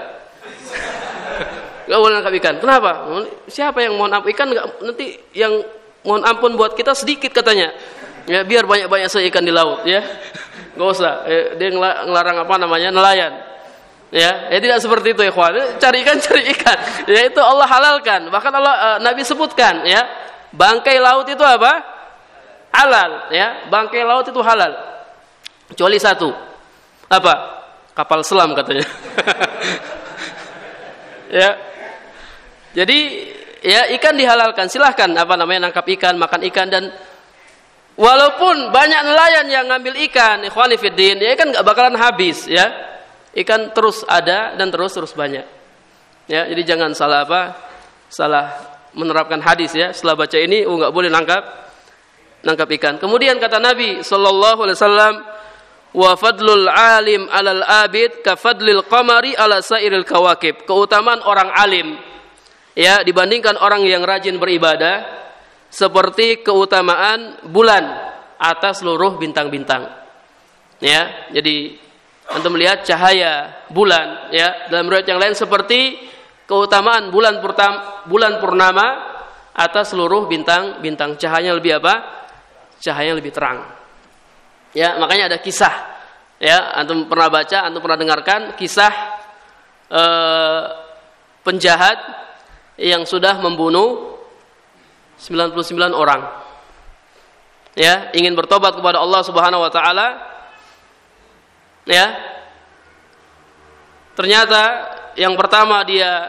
Enggak boleh nangkap ikan. Kenapa? Siapa yang mohon ampun ikan? Enggak, nanti yang mohon ampun buat kita sedikit katanya, ya, biar banyak-banyak ikan di laut, ya. Gak usah, eh, dia ngelarang apa namanya nelayan, ya. Ya tidak seperti itu, ikhwan. Cari ikan, cari ikan, ya, itu Allah halalkan. Bahkan Allah uh, Nabi sebutkan, ya, bangkai laut itu apa? Halal, ya. Bangkai laut itu halal, kecuali satu, apa? Kapal selam katanya. Ya. Jadi ya, ikan dihalalkan, silahkan apa namanya nangkap ikan, makan ikan. Dan walaupun banyak nelayan yang ngambil ikan, ikhwani fiddin, ya, ikan nggak bakalan habis, ya. Ikan terus ada dan terus terus banyak, ya. Jadi jangan salah apa salah menerapkan hadis, ya. Setelah baca ini, oh nggak boleh nangkap nangkap ikan. Kemudian kata Nabi Sallallahu Alaihi Wasallam, wa fadlul alim alal abid ka fadlil qamari ala sairil kawakib. Keutamaan orang alim, ya, dibandingkan orang yang rajin beribadah seperti keutamaan bulan atas seluruh bintang-bintang, ya. Jadi antum melihat cahaya bulan, ya. Dalam riwayat yang lain seperti keutamaan bulan purtam, bulan purnama atas seluruh bintang-bintang. Cahayanya lebih apa? Cahayanya lebih terang. Ya, makanya ada kisah. Ya, antum pernah baca, antum pernah dengarkan kisah eh, penjahat yang sudah membunuh sembilan puluh sembilan orang. Ya, ingin bertobat kepada Allah Subhanahu wa taala. Ya. Ternyata yang pertama dia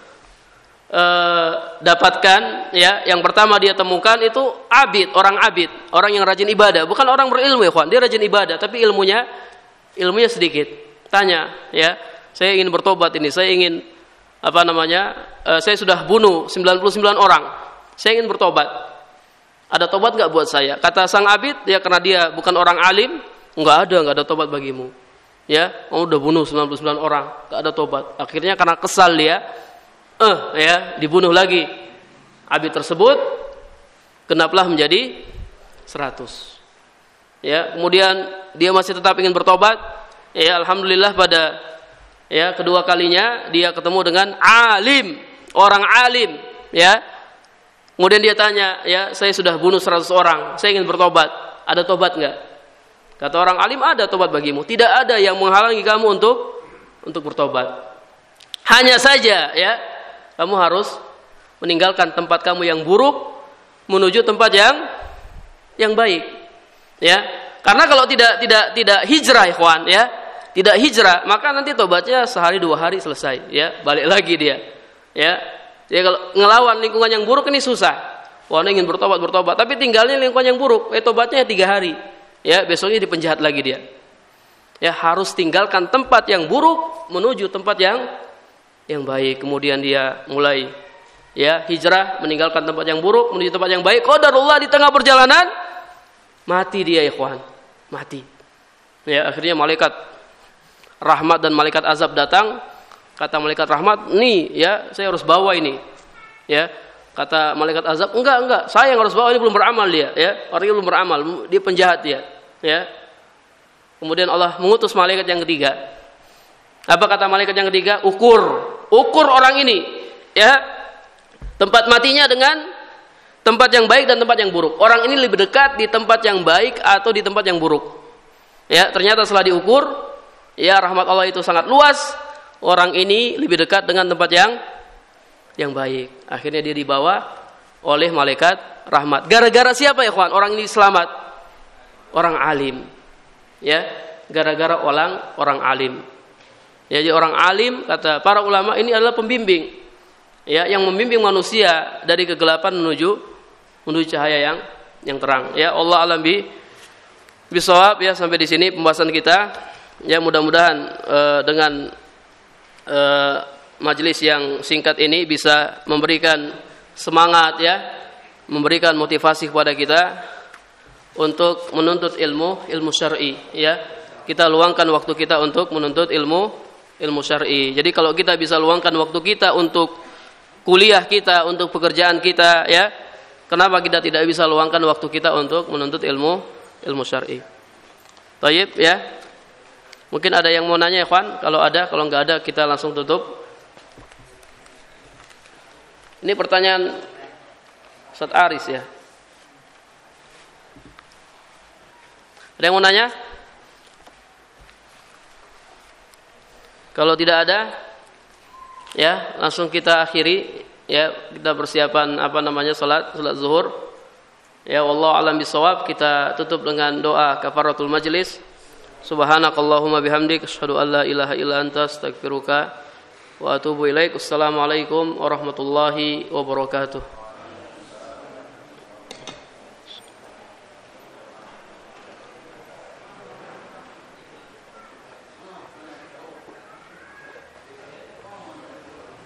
eh, dapatkan, ya, yang pertama dia temukan itu abid, orang abid, orang yang rajin ibadah, bukan orang berilmu, ya kawan. Dia rajin ibadah tapi ilmunya ilmunya sedikit. Tanya, ya, saya ingin bertobat ini, saya ingin apa namanya? Eh, saya sudah bunuh sembilan puluh sembilan orang. Saya ingin bertobat. Ada tobat enggak buat saya? Kata sang abid, ya, karena dia bukan orang alim, enggak ada, enggak ada tobat bagimu. Ya, oh, udah bunuh sembilan puluh sembilan orang, enggak ada tobat. Akhirnya karena kesal dia, eh ya, dibunuh lagi. Abid tersebut genaplah menjadi seratus. Ya, kemudian dia masih tetap ingin bertobat. Ya, alhamdulillah pada ya kedua kalinya dia ketemu dengan alim, orang alim, ya. Kemudian dia tanya, ya, saya sudah bunuh seratus orang, saya ingin bertobat. Ada tobat enggak? Kata orang alim, ada tobat bagimu. Tidak ada yang menghalangi kamu untuk untuk bertobat. Hanya saja, ya, kamu harus meninggalkan tempat kamu yang buruk menuju tempat yang yang baik. Ya. Karena kalau tidak tidak tidak hijrah, ikhwan, ya. Tidak hijrah, maka nanti tobatnya sehari dua hari selesai, ya. Balik lagi dia. Ya. Ya, kalau ngelawan lingkungan yang buruk ini susah. Wah, ini ingin bertobat, bertobat, tapi tinggalnya lingkungan yang buruk. Eh, tobatnya tiga hari. Ya, besoknya dipenjahat lagi dia. Ya, harus tinggalkan tempat yang buruk menuju tempat yang yang baik. Kemudian dia mulai, ya, hijrah, meninggalkan tempat yang buruk menuju tempat yang baik. Qadarullah, di tengah perjalanan mati dia, ikhwan. Mati. Ya, akhirnya malaikat rahmat dan malaikat azab datang. Kata malaikat rahmat, nih, ya, saya harus bawa ini. Ya, kata malaikat azab, enggak, enggak, saya yang harus bawa, ini belum beramal dia, ya. Orangnya belum beramal, dia penjahat dia, ya. Kemudian Allah mengutus malaikat yang ketiga. Apa kata malaikat yang ketiga? Ukur, ukur orang ini, ya. Tempat matinya dengan tempat yang baik dan tempat yang buruk. Orang ini lebih dekat di tempat yang baik atau di tempat yang buruk. Ya, ternyata setelah diukur, ya, rahmat Allah itu sangat luas. Orang ini lebih dekat dengan tempat yang yang baik. Akhirnya dia dibawa oleh malaikat rahmat. Gara-gara siapa, ya kawan? Orang ini selamat. Orang alim. Ya, gara-gara orang orang alim. Ya, jadi orang alim, kata para ulama, ini adalah pembimbing. Ya, yang membimbing manusia dari kegelapan menuju menuju cahaya yang yang terang. Ya, Allah alam bi bisawab, ya. Sampai di sini pembahasan kita. Ya, mudah-mudahan uh, dengan Uh, majelis yang singkat ini bisa memberikan semangat, ya, memberikan motivasi kepada kita untuk menuntut ilmu ilmu syar'i, ya. Kita luangkan waktu kita untuk menuntut ilmu ilmu syar'i. Jadi kalau kita bisa luangkan waktu kita untuk kuliah kita, untuk pekerjaan kita, ya, kenapa kita tidak bisa luangkan waktu kita untuk menuntut ilmu ilmu syar'i? Baik, ya. Mungkin ada yang mau nanya, ya, kawan? Kalau ada, kalau enggak ada, kita langsung tutup. Ini pertanyaan Ustaz Aris, ya. Ada yang mau nanya? Kalau tidak ada, ya, langsung kita akhiri, ya. Kita persiapan apa namanya salat, salat zuhur. Ya, wallahu alam bisawab. Kita tutup dengan doa kafaratul majlis. Subhanakallahumma bihamdik asyhadu an la ilaha illa anta astaghfiruka wa atubu ilaik. Assalamualaikum warahmatullahi wabarakatuh.